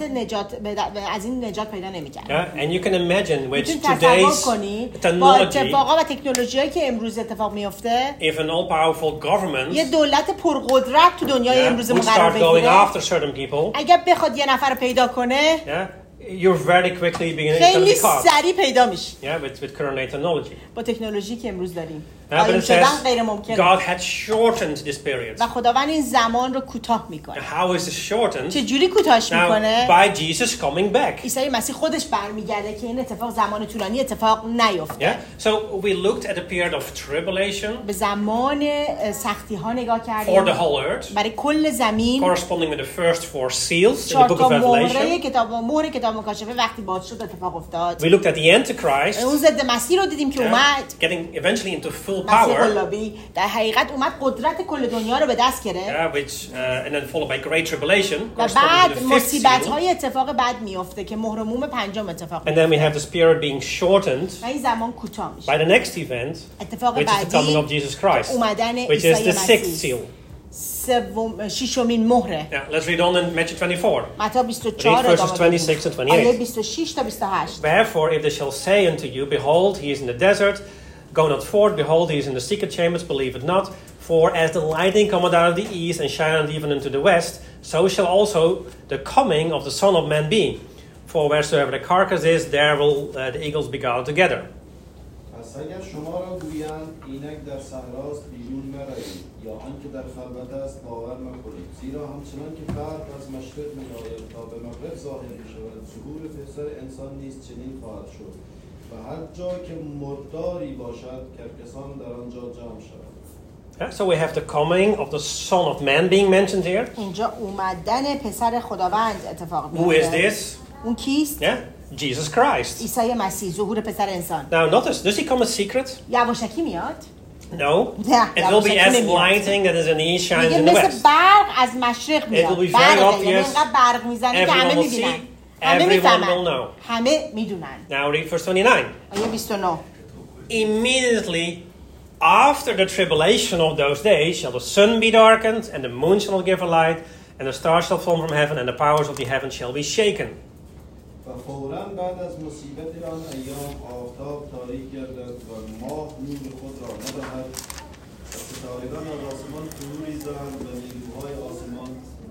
از این نجات پیدا نمی‌کرد. Yeah, and you can imagine with میتونید تصور today's کنید با technology, اتفاقا و تکنولوژی‌هایی که امروز اتفاق میفته if an all-powerful government یه دولت پرقدرت تو دنیای امروزمون would قرار start going بگیره after certain people, اگر بخواد یه نفر رو پیدا کنه you're very quickly beginning to خیلی be caught. سریع پیدا میشه With current technology. با تکنولوژی که امروز داریم But قایم it شدن says غیر ممکنه God had shortened this period. و خداوند این زمان رو کوتاه میکنه. How is it shortened? چجوری کوتاهش میکنه؟ Now, by Jesus coming back. عیسی مسیح خودش برمیگرده که این اتفاق زمان طولانی اتفاق نیفته. Yeah. So we looked at a period of tribulation به زمان سختی ها نگاه for کردیم the whole earth, برای کل زمین. corresponding with the first 4 seals in the چهار book of تا مهره Revelation. کتاب مکاشفه وقتی باز شد اتفاق افتاد. We looked at the Antichrist, اون ضد مسیح رو دیدیم که اومد getting eventually into full مسیح power, قلابی در حقیقت اومد قدرت کل دنیا رو به دست گرفت and then followed by great tribulation, و corresponding to بعد the fifth مصیبت seal. های اتفاق بعد میفته که مهر موم پنجم اتفاق And then we have this period being shortened و این زمان کوتاه میشه. by the next event, اتفاق which is the coming of بعدی Jesus Christ, اومدن which is عیسی the sixth مسیح. seal. ششمین مهره. Yeah, let's read on in Matthew 24. متی 24 Read verses 26 and 28. آیه 26 تا 28. Therefore, if they shall say unto you, Behold, he is in the desert, go not forth, behold, he is in the secret chambers, believe it not. For as the lightning cometh out of the east and shineth even unto the west, so shall also the coming of the Son of Man be. For wheresoever the carcass is, there will the eagles be gathered together. پس اگر شما را گویند اینک در صحراست بیرون نروید یا آنکه در خلوت است باور مکنید، زیرا همچنان که فرق از مشرق میآید تا به مغرب ظاهر میشود ظهور پسر انسان نیز چنین خواهد شد و هر جا که مرداری باشد کرکسان در آنجا جمع شود. Yeah, so we have the coming of the Son of Man being mentioned here. اینجا اومدن پسر خداوند اتفاق Who is میفته. this? اون کیست؟ Yeah, Jesus Christ. عیسی مسیح، ظهور پسر انسان. Now notice, does he come as secret? یواشکی میاد؟ No. نه، It will be یواشکی as نمیاد. lightning that is in the east shines میگه in the مثل west. برق از مشرق میاد. will be very برق یعنی obvious. اینقدر برق میزنه که همه Everyone will میبینن. see. همه Everyone میفهمن. will know. همه میدونن. Now read verse 29. آیه 29. Immediately after the tribulation of those days shall the sun be darkened, and the moon shall not give a light, and the stars shall fall from heaven, and the powers of the heaven shall be shaken. و فوراً بعد از مصیبت آن ایام آفتاب تاریک گردد و ماه نور خود را ندهد و ستارگان از آسمان فرو ریزند و نیروهای آسمان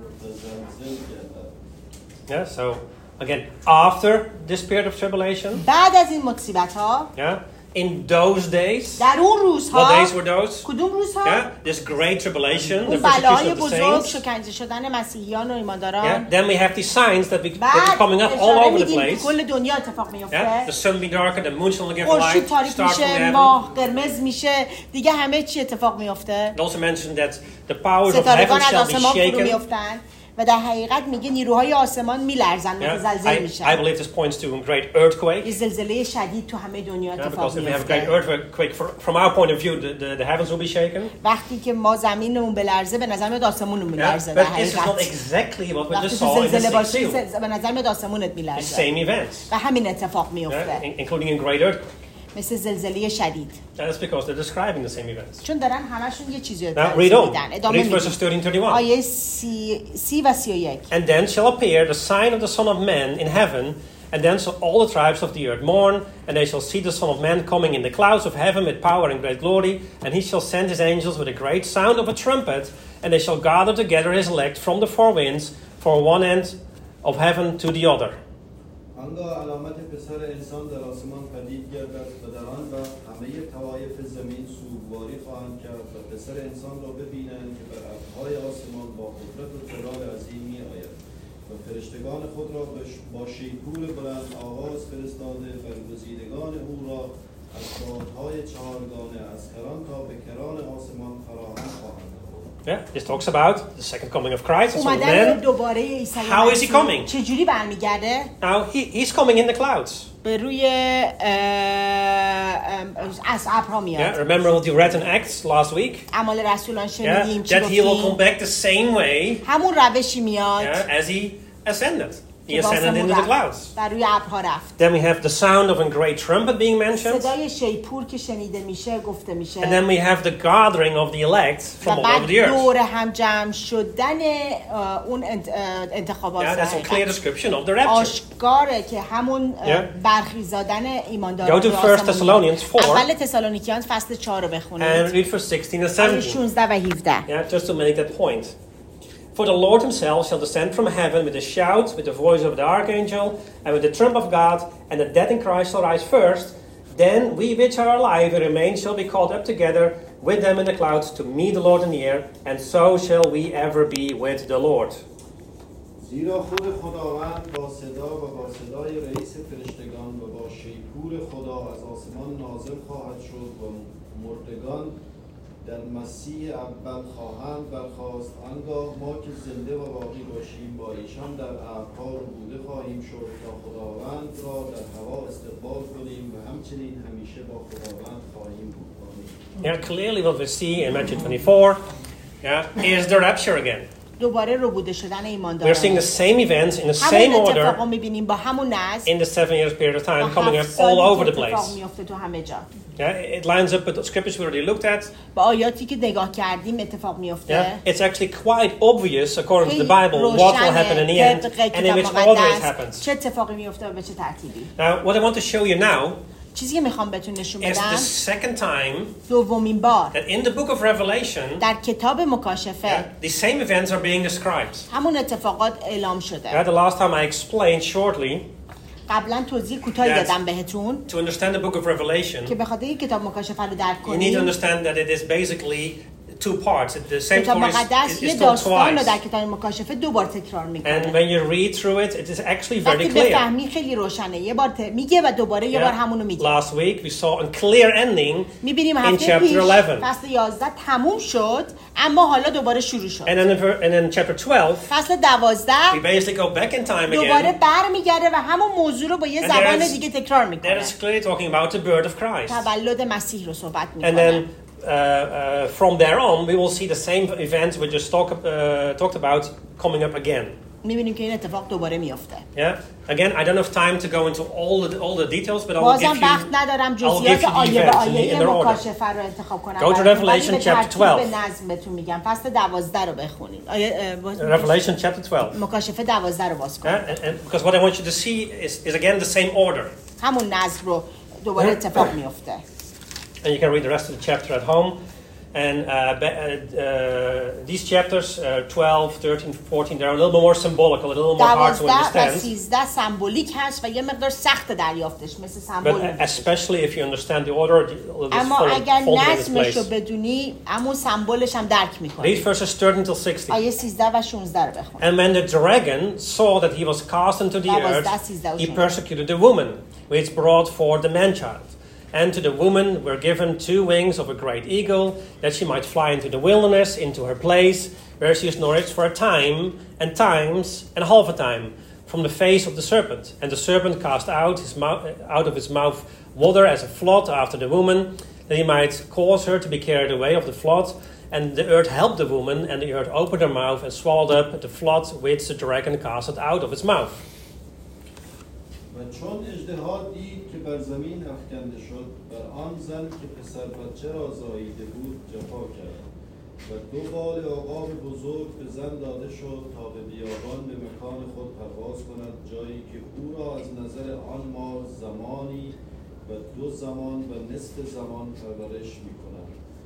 متزلزل گردد. Yeah, so again, after this period of tribulation, بعد از این مصیبت ها yeah, in those days, در اون what روزها days were those? کدوم روزها؟ Yeah, this great tribulation, the اون persecution بلای of the بزرگ saints. شکنجه شدن مسیحیان و Yeah, ایمانداران. then we have these signs that are بعد coming up all اشاره over the میدیم که place. کل دنیا اتفاق Yeah, میفته. the sun be darkened, the moon shall not give خورشید light, تاریک stars from میشه، heaven. ماه قرمز میشه، دیگه همه چی اتفاق میفته. It also mentioned that the powers of heaven ستارگان از shall be آسمان فرو shaken. میافتن و در حقیقت میگه نیروهای آسمان میلرزن، Yeah, متزلزل I میشن. believe this points to a great earthquake. یه زلزله شدید تو همه دنیا Yeah, اتفاق because if we have a great میفته. earthquake, from our point of view, the heavens will be shaken. وقتی که ما زمینمون بلرزه به نظر میاد آسمونمون Yeah, میلرزه در but this is not حقیقت. exactly what we وقتی just تو saw in the زلزله sixth باشی seal. به نظر میاد آسمونت The میلرزه same events, و همین اتفاق میفته. yeah, including a great earthquake. مثل زلزله شدید. That's because they're describing the same events. چون دارن همشون یه چیزی رو Now read توضیح on. میدن. ادامه Read میدیم. verses 30 and 31. آیه 30 و 31. And then shall appear the sign of the Son of Man in heaven, and then shall all the tribes of the earth mourn, and they shall see the Son of Man coming in the clouds of heaven with power and great glory, and he shall send his angels with a great sound of a trumpet, and they shall gather together his elect from the four winds, from one end of heaven to the other. آنگاه علامت پسر انسان در آسمان پدید گردد و در آن وقت همه طوایف زمین سوگواری خواهند کرد و پسر انسان را ببینند که بر ابرهای آسمان با قدرت و جلال عظیم می آید و فرشتگان خود را با شیپور بلند آواز فرستاده برگزیدگان او را از بادهای چهارگانه از کران تا به کران آسمان فراهم خواهند. Yeah, this talks about the second coming of Christ, the Son of Man. How is he coming? چجوری برمیگرده؟ Now, he's coming in the clouds. به روی از ابرها میاد. Yeah, remember what you read in Acts last week? اعمال رسولان شنیدیم that he will come back the same way همون روشی میاد as he ascended. He ascended into the clouds. بر روی ابرها رفت. Then we have the sound of a great trumpet being mentioned. صدای شیپور که شنیده میشه گفته میشه. And then we have the gathering of the elect from all over the earth. دور هم جمع شدن اون انتخابات. Yeah, that's a clear description of the rapture. آشکاره که همون برخیزادن ایمانداران. Go to 1 Thessalonians 4. اول تسالونیکیان فصل 4 رو بخونید. And read verse 16 and 17. 16 و 17. Yeah, just to make that point. For the Lord himself shall descend from heaven with a shout, with the voice of the archangel, and with the trump of God, and the dead in Christ shall rise first. Then we which are alive and remain shall be caught up together with them in the clouds to meet the Lord in the air, and so shall we ever be with the Lord. زیرا خود خداوند با صدا و با صدای رئیس فرشتگان و با شیپور خدا از آسمان نازل خواهد شد و مردگان در مسیح اول خواهند برخاست. آنگاه ما که زنده و باقی باشیم با ایشان در ابرها ربوده خواهیم شد تا خداوند را در هوا استقبال کنیم و همچنین همیشه با خداوند خواهیم بود. Yeah, clearly what we see in Matthew 24 is the rapture again. دوباره ربوده شدن ایمانداران. We're seeing the same events in the same order اتفاقا می‌بینیم با همون نظم in the 7 years period of time coming up all over the place. میفته تو همه جا. Yeah, it lines up with the scriptures we already looked at. با آیاتی که نگاه کردیم اتفاق میفته. Yeah, it's actually quite obvious according to the Bible what will happen in the end and in which order it happens. چه اتفاقی میفته و به چه ترتیبی. Now, what I want to show you now چیزی که میخوام بهتون نشون is بدم the second time دومین بار that in the book of Revelation در کتاب مکاشفه the same events are being described. همون اتفاقات اعلام شده. The last time I explained shortly قبلا توضیح کوتاهی دادم بهتون to understand the book of Revelation. که بخاطر این کتاب مکاشفه رو درک You need to کنید. understand that it is basically two parts. The same کتاب story مقدس یه is told داستان رو در twice. کتاب مکاشفه دو بار تکرار And میکنه. when you read through it, it is actually very وقتی clear. بفهمی خیلی روشنه. یه بار میگه و دوباره یه بار همونو میگه. Last week we saw a clear ending میبینیم in هفته پیش chapter 11. فصل 11 تموم شد اما حالا دوباره شروع شد. And in chapter 12, فصل 12 we basically go back in time دوباره again. برمیگرده و همون موضوع رو با یه And زبان there's- دیگه تکرار That میکنه. is clearly talking about the birth of Christ. تولد مسیح رو صحبت And میکنه. then from there on, we will see the same events we just talked about coming up again. میبینیم که این اتفاق دوباره میفته. Yeah. Again, I don't have time to go into all the details, but I will بازم give وقت you. ندارم I'll give جزئیات you the آیه به events آیه in their order. مکاشفه رو انتخاب کنم. Go to ولی Revelation به chapter ترتیب 12. به نظم بهتون میگم. فصل 12 رو بخونید. Revelation chapter 12. مکاشفه 12 رو باز کنید. And because what I want you to see is again the same order. همون نظم رو دوباره اتفاق میفته. And you can read the rest of the chapter at home. And these chapters, 12, 13, 14, they're a little bit more symbolical, a little more hard to 12 و understand. 13 سمبولیک هست و یه مقدار سخت دریافتش مثل سمبول. But especially if you understand the order, it is اما اگر folded in its نظمش رو place. بدونی همون سمبولش هم درک میکنی. Read verses 13 till 16. آیه 13 و 16 رو بخون. And when the dragon saw that he was cast into the earth, he persecuted the woman, which brought forth the man-child. And to the woman were given 2 wings of a great eagle, that she might fly into the wilderness, into her place, where she is nourished for a time, and times, and half a time, from the face of the serpent. And the serpent cast out of his mouth water as a flood after the woman, that he might cause her to be carried away of the flood. And the earth helped the woman, and the earth opened her mouth and swallowed up the flood which the dragon casted out of its mouth. و چون اژدها دید که بر زمین افکنده شد بر آن زن که پسر بچه را زاییده بود جفا کرد و 2 بال عقاب بزرگ به زن داده شد تا به بیابان به مکان خود پرواز کند، جایی که او را از نظر آن مار زمانی و 2 زمان و نصف زمان پرورش می کند.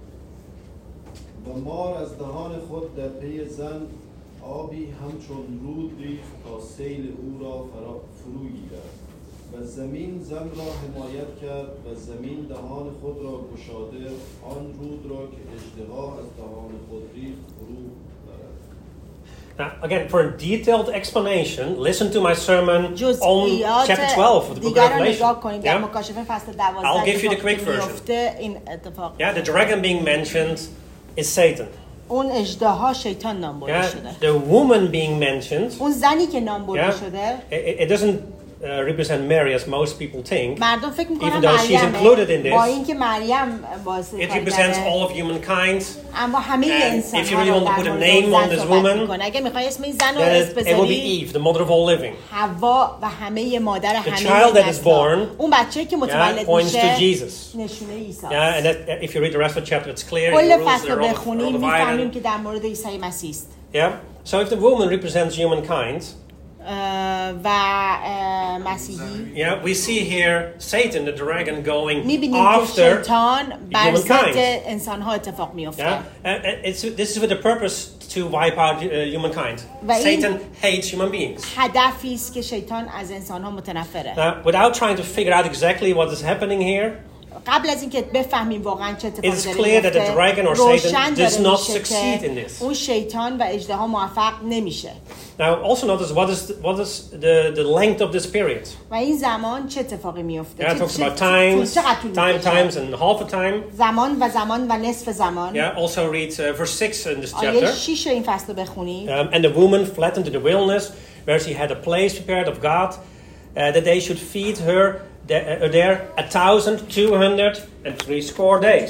و مار از دهان خود در پی زن آبی همچون رود ریخت تا سیل او را فرو گیرد. و زمین زن را حمایت کرد و زمین دهان خود را گشاده آن رود را که اژدها از دهان خود ریخت فرو برد. Now, again, for a detailed explanation, listen to my sermon on chapter 12 of the book of Revelation. Yeah? I'll give you the quick version. Yeah, the dragon being mentioned is Satan. اون اژدها شیطان نام برده شده. The woman being mentioned. اون زنی که نام برده شده. It doesn't represent Mary as most people think. مردم فکر میکنن even though she's included in this. با اینکه مریم It represents all of humankind. اما همه انسان if you really want to put a name on this woman, اگه میخوای اسم این زن رو اسم بذاری, it will be Eve, the mother of all living. حوا و همه مادر همه the child that is born, اون بچه‌ای که متولد points to Jesus. نشونه عیسی. Yeah, and that, if you read the rest of the chapter, it's clear. کل فصل رو بخونیم میفهمیم که در مورد عیسی مسیح است. Yeah. So if the woman represents humankind, و مسیحی, yeah, we see here Satan, the dragon, going after شیطان بر ضد انسان‌ها اتفاق می‌افته. This is with the purpose to wipe out humankind. Satan hates human beings. هدفی است که شیطان از انسان‌ها متنفره. Now, without trying to figure out exactly what is happening here, قبل از اینکه بفهمیم واقعا چه اتفاقی it's clear that the dragon or Satan does not succeed in this. اون شیطان و اژدها موفق نمیشه. Now, also notice what is the length of this period. و این زمان چه اتفاقی میفته؟ Yeah, it talks about times and half a time. زمان و نصف زمان. Yeah, also read verse 6 in this chapter. آیه 6 این فصل بخونید. And the woman fled into the wilderness, where she had a place prepared of God, that they should feed her there 1,260 days.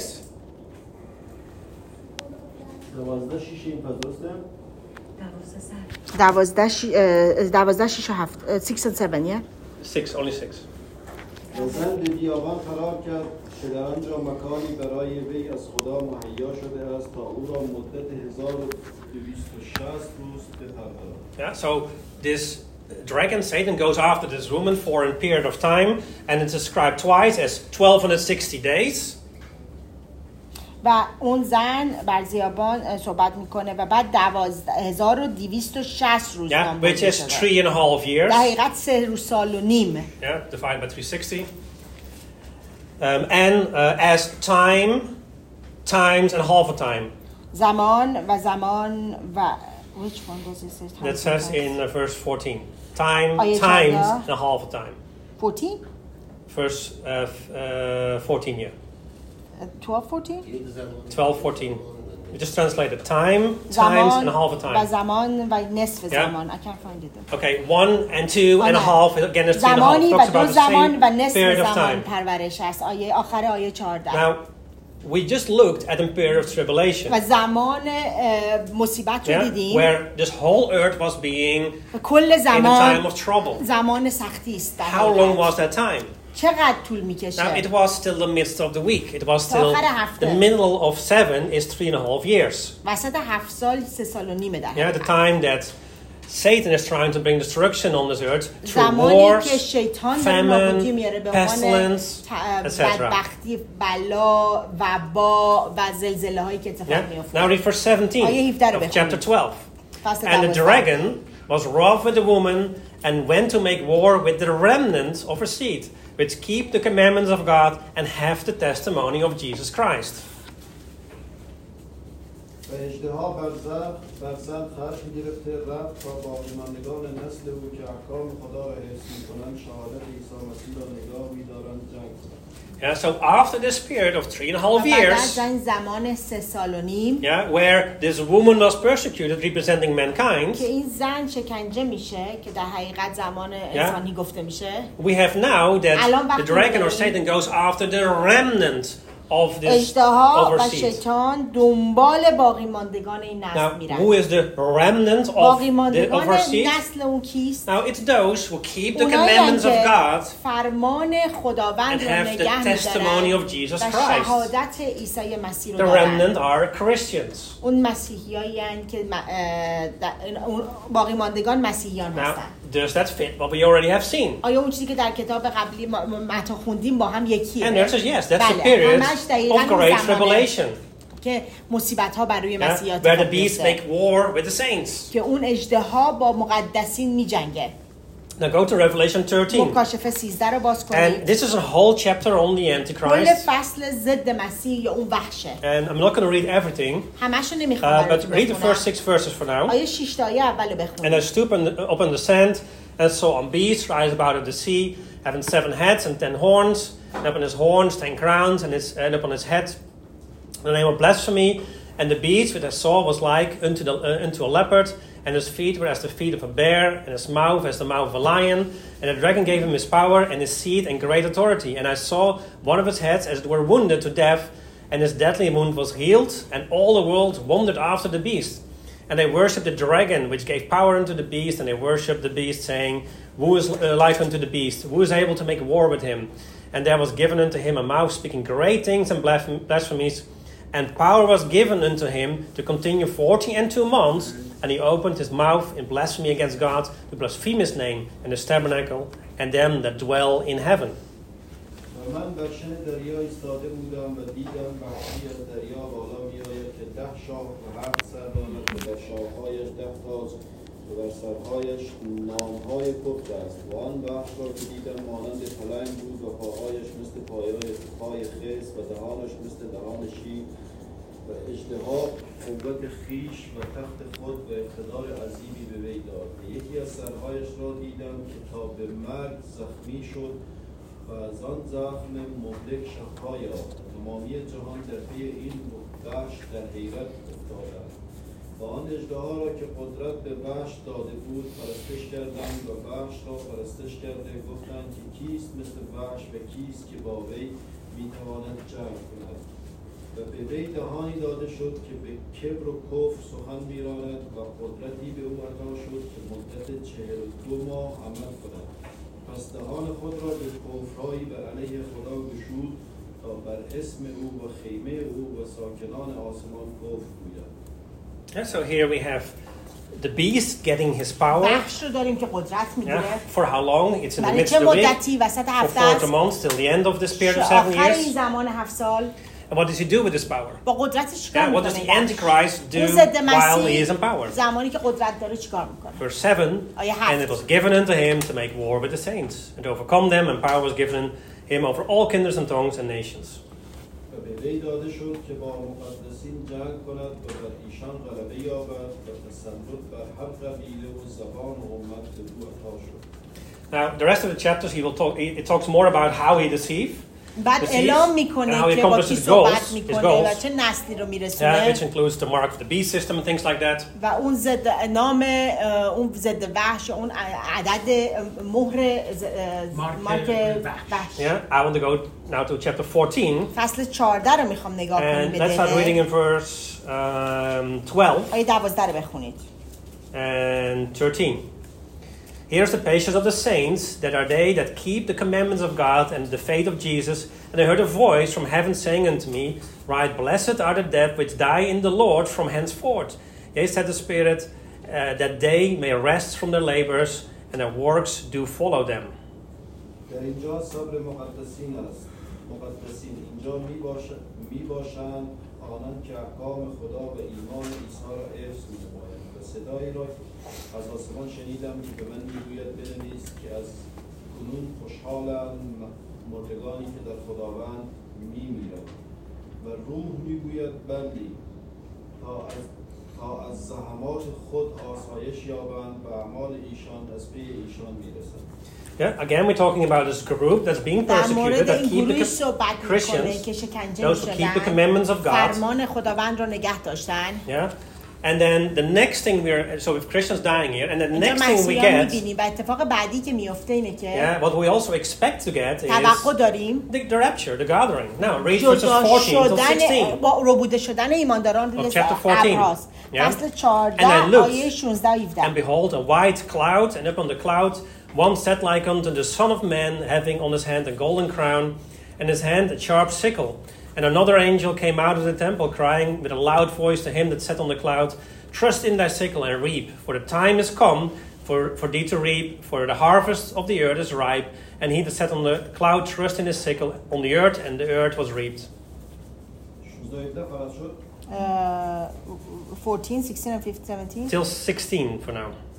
12 6 و 7 6 and 7 yeah 6 only 6 و زن به بیابان قرار کرد که در آنجا مکانی برای وی از خدا مهیا شده است تا او را مدت 1260 روز بپرورد. Yeah, so this dragon Satan goes after this woman for a period of time, and it's described twice as 1260 days. و اون زن بر بیابان صحبت میکنه و بعد 1260 روز نام برده شده. Which is 3.5 years. در حقیقت 3 سال و نیم. Yeah, divided by 360. And as time, times, and half a time. زمان و which one does it say? That says in verse 14. Time, times, and half a time. 14? Verse 14, yeah. 12, 14? 12, 14. We just translated time, times, and half a time. و زمان و نصف زمان. I can't find it. Okay, 1 and 2 and a half. Again, it's 3.5. Talks about the same period of time. پرورش است. آخر آیه 14. Now, we just looked at the period of tribulation. و زمان مصیبت رو دیدیم. Where this whole earth was being کل زمان in a time of trouble. زمان سختی است. How long was that time? چقدر طول میکشه؟ Now, it was still the midst of the week. It was still the middle of 7 is 3.5 years. وسط 7 سال 3 سال و نیمه در. Yeah, the time that Satan is trying to bring destruction on this earth through wars, famine, pestilence, etc. بدبختی، بلا، وبا و زلزله‌هایی که اتفاق میفته. Now read verse 17 of chapter 12. And the dragon was wroth with the woman and went to make war with the remnants of her seed, which keep the commandments of God and have the testimony of Jesus Christ. و اژدها بر زن خشم گرفته رفت تا باقیماندگان نسل او که احکام خدا را حفظ می‌کنند شهادت عیسی مسیح را نگاه می‌دارند جنگ کنند. Yeah, so after this period of 3.5 years, yeah, where this woman was persecuted, representing mankind, we have now that the dragon or Satan goes after the remnant of this overseas. Now, who is the remnant of the overseas? Now, it's those who keep the commandments of God and have the testimony of Jesus Christ. The remnant are Christians. Now, does that fit what we already have seen? And the answer is yes, that's the period of great tribulation. Where the beasts make war with the saints. Now go to Revelation 13. مکاشفه 13 رو باز کنید. And this is a whole chapter on the کل Antichrist. فصل ضد مسیح یا اون وحشه. And I'm not going to read everything, همشو نمیخوام but read the first 6 verses for now. آیه 6 تا آیه اول And I بخونید. stooped up on the sand and saw a beast rise out of the sea, having 7 heads and 10 horns, and upon his horns 10 crowns, and upon his head the name of blasphemy. And the beast which I saw was like unto a leopard, and his feet were as the feet of a bear, and his mouth as the mouth of a lion. And the dragon gave him his power and his seat and great authority. And I saw one of his heads as it were wounded to death, and his deadly wound was healed, and all the world wondered after the beast. And they worshipped the dragon, which gave power unto the beast, and they worshipped the beast, saying, Who is like unto the beast? Who is able to make war with him? And there was given unto him a mouth speaking great things and blasphemies, and power was given unto him to continue 42 months, and he opened his mouth in blasphemy against God, to blaspheme his name and his tabernacle, and them that dwell in heaven. من بر شن دریا ایستاده بودم و دیدم وحشی از دریا بالا میآید که 10 شاخ و 7 سر دارد و در شاخهایش 10 تاج و بر سرهایش نامهای کفر است و آن وحش را که دیدم مانند پلنگ بود و پاهایش مثل پای خرس و دهانش مثل دهان شیر و اشتها قوت خویش و تخت خود و اقتدار عظیمی به وی داد و یکی از سرهایش را دیدم که تا به مرگ زخمی شد و از آن زخم مهلک شفا یافت. تمامی جهان در پی این وحش در حیرت افتادند و آن اژدها را که قدرت به وحش داده بود پرستش کردند و وحش را پرستش کرده گفتند که کیست مثل وحش و کیست که با وی میتواند جنگ کند و به وی دهانی داده شد که به کبر و کفر سخن میراند و قدرتی به او عطا شد که مدت 42 ماه عمل کند. پس دهان خود را به کفرهایی بر علیه خدا گشود تا بر اسم او و خیمه او و ساکنان آسمان کفر گوید. So here we have the beast getting his power. وحش رو داریم که قدرت میگیره. For how long? It's in the برای midst چه of the week. مدتی؟ وسط For هفته 40 است. months till the end of this period of 7 آخر این years. زمان 7 سال. And what does he do with this power? با قدرتش چیکار What does میکنه؟ the Antichrist do اون ضد while he is مسیح in power? زمانی که قدرت داره چیکار میکنه؟ Verse 7, آیه 7. and it was given unto him to make war with the saints, and to overcome them, and power was given him over all kindreds and tongues and nations. و به وی داده شد که با مقدسین جنگ کند و بر ایشان غلبه یابد و تسلط بر هر قبیله و زبان و امت به او عطا شد. Now, the rest of the chapters, it talks more about how he deceived. بعد اعلام میکنه که با کی صحبت میکنه و چه نسلی رو میرسونه. Which includes the mark of the beast system and things like that. و اون ضد نام اون ضد وحش اون عدد مهر مارک وحش. Yeah, I want to go now to chapter 14. فصل 14 رو میخوام نگاه کنیم. And let's start reading in verse 12. آیه 12 رو بخونید. And 13. Here's the patience of the saints, that are they that keep the commandments of God and the faith of Jesus. And I heard a voice from heaven saying unto me, Right, blessed are the dead which die in the Lord from henceforth. Yea, said the Spirit, that they may rest from their labors, and their works do follow them. در اینجا صبر مقدسین است. مقدسین اینجا می باشند آنان که احکام خدا و ایمان عیسی را حفظ می‌نمایند و صدایی را از آسمان شنیدم که به من میگوید بنویس که از کنون خوشحالند مردگانی که در خداوند میمیرند و روح میگوید بلی تا از زحمات خود آسایش یابند و اعمال ایشان از پی ایشان میرسند. Yeah, again, we're talking about this group that's being persecuted, that keep the Christians, those who keep the commandments of God. Yeah. And then the next thing so with Christians dying here, and then the next thing we get, yeah, what we also expect to get is the rapture, the gathering. Now, read verses 14 till 16 of chapter 14. Yeah. And I looked, and behold, a white cloud, and upon the cloud one sat like unto the Son of Man, having on his hand a golden crown, and his hand a sharp sickle. And another angel came out of the temple, crying with a loud voice to him that sat on the cloud, Trust in thy sickle and reap, for the time is come for thee to reap, for the harvest of the earth is ripe. And he that sat on the cloud trust in his sickle on the earth, and the earth was reaped. 14, 16 and 15, 17? Till 16 for now.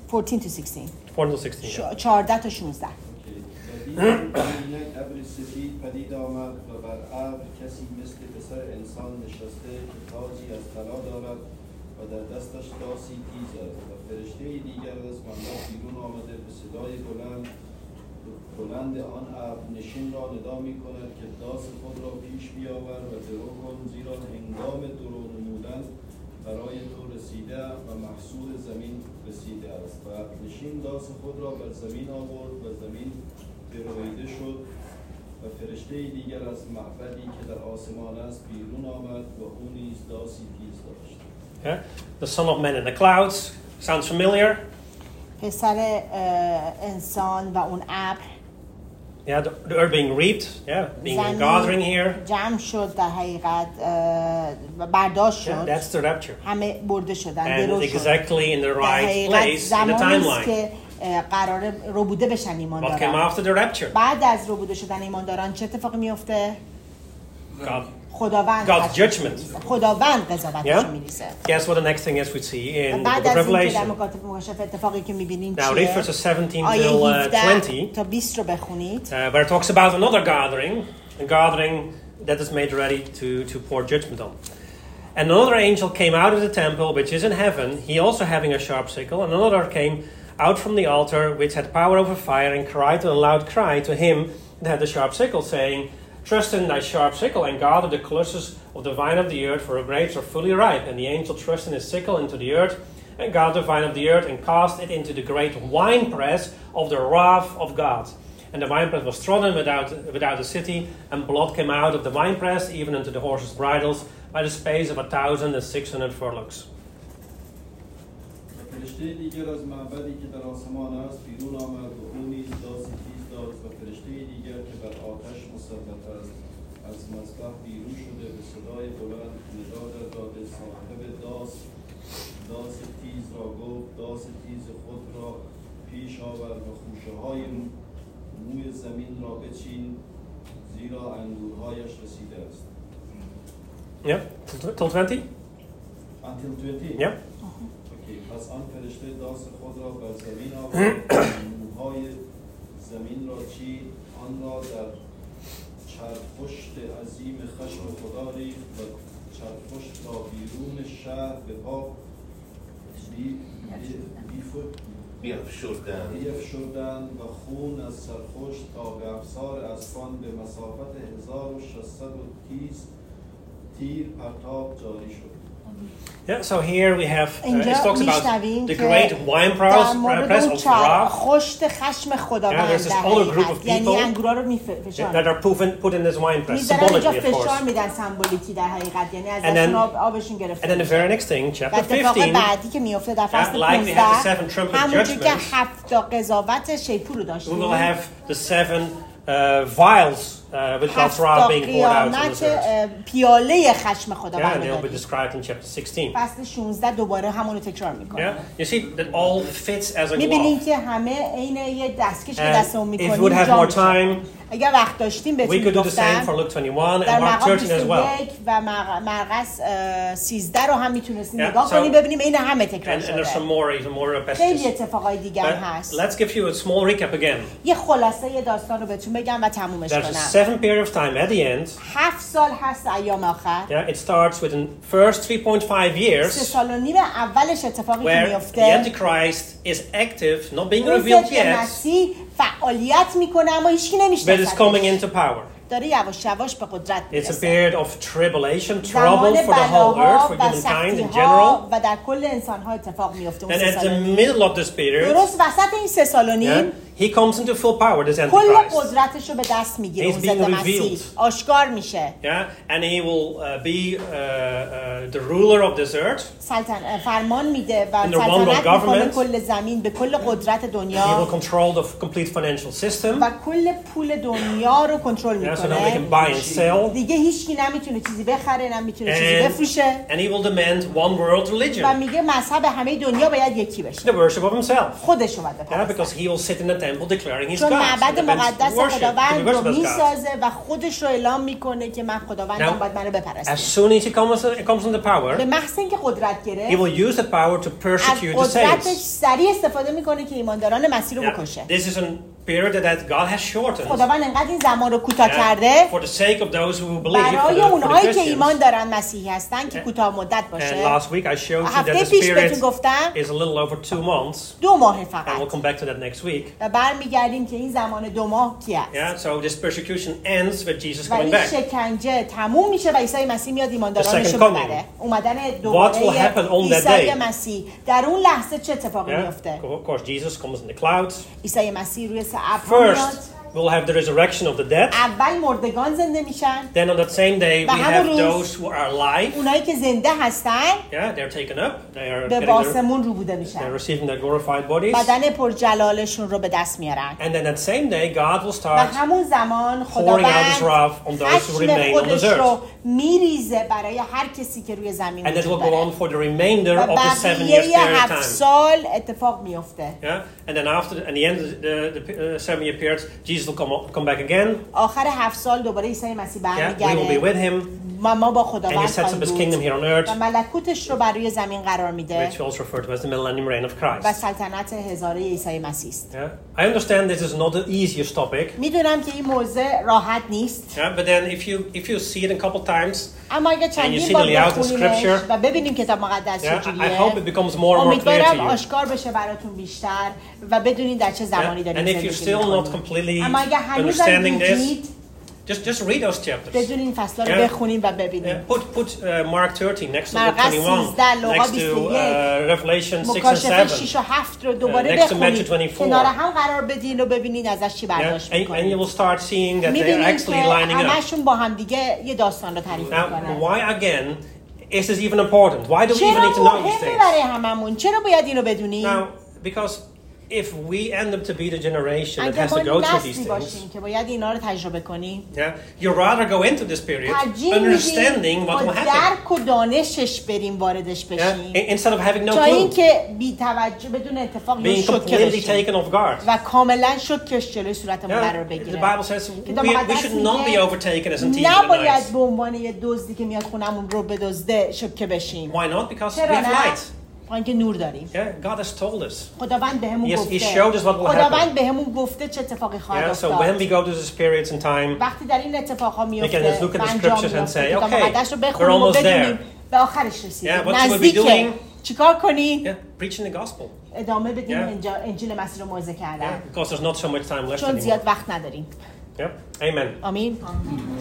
14 to 16 14 to 16. Yeah. 14 تا 16 اینک ابر سفید پدید آمد و بر ابر کسی مثل پسر انسان نشسته که تاجی از طلا دارد و در دستش داسی تیز است و فرشته دیگر از منبع بیرون آمده به صدای بلند آن ابر نشین را ندا می کند که داس خود را پیش بیاور و درو کن، زیرا هنگام درو نمودن برای تو رسیده و محصول زمین رسیده است. و نشین داس خود را بر زمین آورد و زمین درویده شد و فرشته دیگر از معبدی که در آسمان است بیرون آمد و او نیز داسی تیز داشت. Yeah. The Son of Man in the clouds. Sounds familiar? پسر انسان و اون ابر Yeah, the earth being reaped. Yeah, being a gathering here. جمع شد در حقیقت برداشت شد. Yeah, that's the rapture. همه برده شدن. And exactly in the right place in the timeline. که قرار ربوده بشن ایمانداران. What came after the rapture? بعد از ربوده شدن ایمانداران چه اتفاقی میفته؟ خداوند God's judgment. خداوند قضاوتش میریزه. Guess what the next thing is we see in the book بعد of از اینکه در Revelation. مکاتب مکاشفه اتفاقی که میبینیم Now read چیه؟ verses 17 آیه till 17 20. تا 20 رو بخونید. Where it talks about another gathering, a gathering that is made ready to pour judgment on. And another angel came out of the temple which is in heaven, he also having a sharp sickle, and another came out from the altar which had power over fire, and cried with a loud cry to him that had the sharp sickle, saying, Trust in thy sharp sickle, and gather the clusters of the vine of the earth, for her grapes are fully ripe. And the angel thrust in his sickle into the earth, and gathered the vine of the earth, and cast it into the great winepress of the wrath of God. And the winepress was trodden without the city, and blood came out of the winepress, even unto the horses' bridles, by the space of 1,600 furlongs. فرشته دیگر از معبدی که در آسمان است بیرون آمد و او نیز داسی تیز داشت و فرشته دیگر که بر آتش مسلط است از مذبح بیرون شده به صدای بلند ندا داده صاحب داس تیز را گفت داس تیز خود را پیش آور و خوشه های موی زمین را بچین زیرا انگورهایش رسیده است. Yeah, till 20? Until 20? Yeah. پس آن فرشته داس خود را بر زمین آورد موهای زمین را چید آن را در چرخشت عظیم خشم خدا ریخت و چرخشت را بیرون شهر به پا بیفشردند و خون از سرخشت تا به افسار اسبان به مسافت 1600 تیر پرتاب جاری شد. Yeah, so here we have, it talks about the great winepress of wrath. Yeah, there's this other group of people that are put in this winepress, symbolically, of course. And then the very next thing, chapter 15, like we have the 7 trumpet judgments, we will have the 7 vials with God's wrath being poured out on this earth. پیاله خشم خدا Yeah, and they'll be described in chapter 16. فصل 16 دوباره همونو تکرار میکنه. Yeah, you see that all fits as a میبینید glove. که همه عین یه دستکش که دستمون میکنیم. If we would have more time, اگر وقت داشتیم we بهتون could do the same میگفتم for Luke 21 در and Mark مقام 13 as well. 21 و مرقس 13 رو هم میتونستیم نگاه so- کنیم ببینیم این همه تکرار And there's some شده. even more خیلی passages. اتفاقای دیگه هم But هست. let's give you a small recap again. یه خلاصه یه داستان رو بهتون بگم و تمومش There's a کنم. 7 period of time at the end. 7 سال هست ایام آخر. Yeah, it starts with the first 3.5 3 years سال و نیم اولش اتفاقی که where the میفته Antichrist is active, not being روزه revealed که yet, مسیح فعالیت میکنه اما هیچکی but is coming نمیشناسه. into power. داره یواش یواش به قدرت It's a میرسه. period of tribulation, trouble زمان for the whole earth, بلاها for و humankind in general. سختی‌ها و در کل انسان‌ها اتفاق میفته اون And 3 at سال the و نیم. middle of this period, درست وسط این 3 سال و yeah, نیم he comes into full power, this کل Antichrist. قدرتش رو به دست میگیره He's اون being ضد مسیح revealed. آشکار میشه. Yeah, and he will be the ruler of this earth. فرمان میده و In the one world سلطنت میکنه government. کل زمین به کل قدرت He will دنیا control the complete financial system. و کل پول دنیا رو کنترل Yeah, so now they can buy and sell. دیگه هیچکی نمیتونه چیزی بخره، نمیتونه چیزی بفروشه. And he will demand one world religion. و میگه مذهب همه دنیا باید یکی بشه. The worship of himself. خودش رو باید بپرسته. Because he will sit in the temple declaring he's God. چون معبد مقدس خداوند رو God. میسازه و خودش رو اعلام میکنه که من خداوندم، باید منو بپرسته. As soon as he comes into power, به محض اینکه قدرت گرفت، he will use that power to persecute the قدرتش saints. سریع استفاده میکنه که ایمانداران مسیح رو بکشه. This is a period that God has shortened. خداوند انقدر این زمان رو کوتاه کرده For the sake of those who believe. برای اونهایی که ایمان دارن مسیحی هستن که کوتاه مدت باشه. And last week I showed you that هفته this پیش period بهتون گفتم is a little over 2 months. 2 ماه And we'll فقط. come back to that next week. و برمیگردیم که این زمان 2 ماه کی است. Yeah, so this persecution ends with Jesus و coming این back. شکنجه تموم میشه و عیسی مسیح میاد ایماندارانش رو The second coming. ببره. اومدن What will دوباره happen on that عیسی day? مسیح در اون لحظه چه اتفاقی Yeah, میفته؟ of course Jesus comes in the clouds. عیسی مسیح روی ابر میاد. First, we'll have the resurrection of the dead. اول مردگان زنده میشن. Then on that same day, we have those who are alive. اونایی که زنده هستن Yeah, they're taken up. They are به آسمون رو بوده میشن. they're receiving their glorified bodies. بدن پرجلالشون رو به دست میارن. And then that same day, God will و start همون زمان pouring out His خداوند wrath on those who remain on خودش this earth. رو میریزه برای هر کسی که روی زمین And that will وجود go داره. on for the remainder و of the 7 years بقیه period 7 time. سال اتفاق میفته. Yeah, and then after at the end of the 7-year period, Jesus will come back again. آخر 7 سال دوباره عیسی مسیح Yeah, we will be برمیگرده. with him, ما با and he خداوند sets up خواهیم his بود kingdom here on earth, و ملکوتش رو بر روی زمین قرار میده which we also refer to as the millennium reign of و Christ. سلطنت هزاره عیسی مسیح است. Yeah, I understand this is not the easiest topic. میدونم که این موضوع راحت نیست. Yeah, but then if you see it a couple times, اما اگه And you چندین see بار the layout of بخونیمش scripture. و ببینیم کتاب مقدس yeah, I چجوریه، hope it becomes more and more clear to امیدوارم you. آشکار بشه براتون بیشتر و بدونید در چه زمانی Yeah, داریم and if you're زندگی still not می‌کنیم. completely اما اگه هنوزم understanding this, دیدید just read those chapters. بدون این فصلا رو Yeah. بخونیم و ببینیم. Yeah, put Mark 13 next to Luke مرقس 21, 13 لوقا next to 21 Revelation 6 and مکاشفه 7. 6 و 7 رو دوباره next to بخونید. Matthew 24. کنار هم قرار بدین و ببینید ازش چی Yeah, برداشت and you می‌کنید. will start seeing that they're می‌بینید actually که lining up. همشون با هم دیگه یه داستان رو تعریف Now, می‌کنن. why again is this even important? Why do we even چرا need to know these مهمه برای things? هممون؟ چرا باید اینو بدونیم؟ Now, because if we end up to be the generation that اگه has to ما go through these نسلی things, باشیم که باید اینا رو تجربه کنیم، yeah, you'd rather go into this period ترجیح understanding میدیم what will با happen, درک و دانشش بریم واردش بشیم yeah, instead of having no تا clue, اینکه بی توجه بدون اتفاق یا being شوکه completely بشیم taken off guard. و کاملا شوکش جلوی صورتمون قرار Yeah, the بگیره. Bible says we should not be overtaken as in thieves in the نباید night. به عنوان یه دزدی که میاد خونمون رو بدزده شوکه بشیم. Why not? Because we چرا have نه؟ light. با اینکه نور داریم. Yeah, God has told us. خداوند بهمون He گفته. showed us what will خداوند بهمون گفته چه اتفاقی خواهد Yeah, so افتاد. when we go to these periods in time, وقتی در این اتفاقها we میفته can just look at و the انجام scriptures and میفته say, کتاب okay, مقدس رو we're بخونیم و almost بدونیم there. به آخرش رسیدیم. Yeah, what should we be نزدیکه. doing? چیکار کنی؟ Yeah, preaching the gospel. ادامه بدیم Yeah. انجیل مسیح رو موعظه کردن. Yeah, because there's not so much time left چون anymore. زیاد وقت نداریم. Yeah, amen. آمین.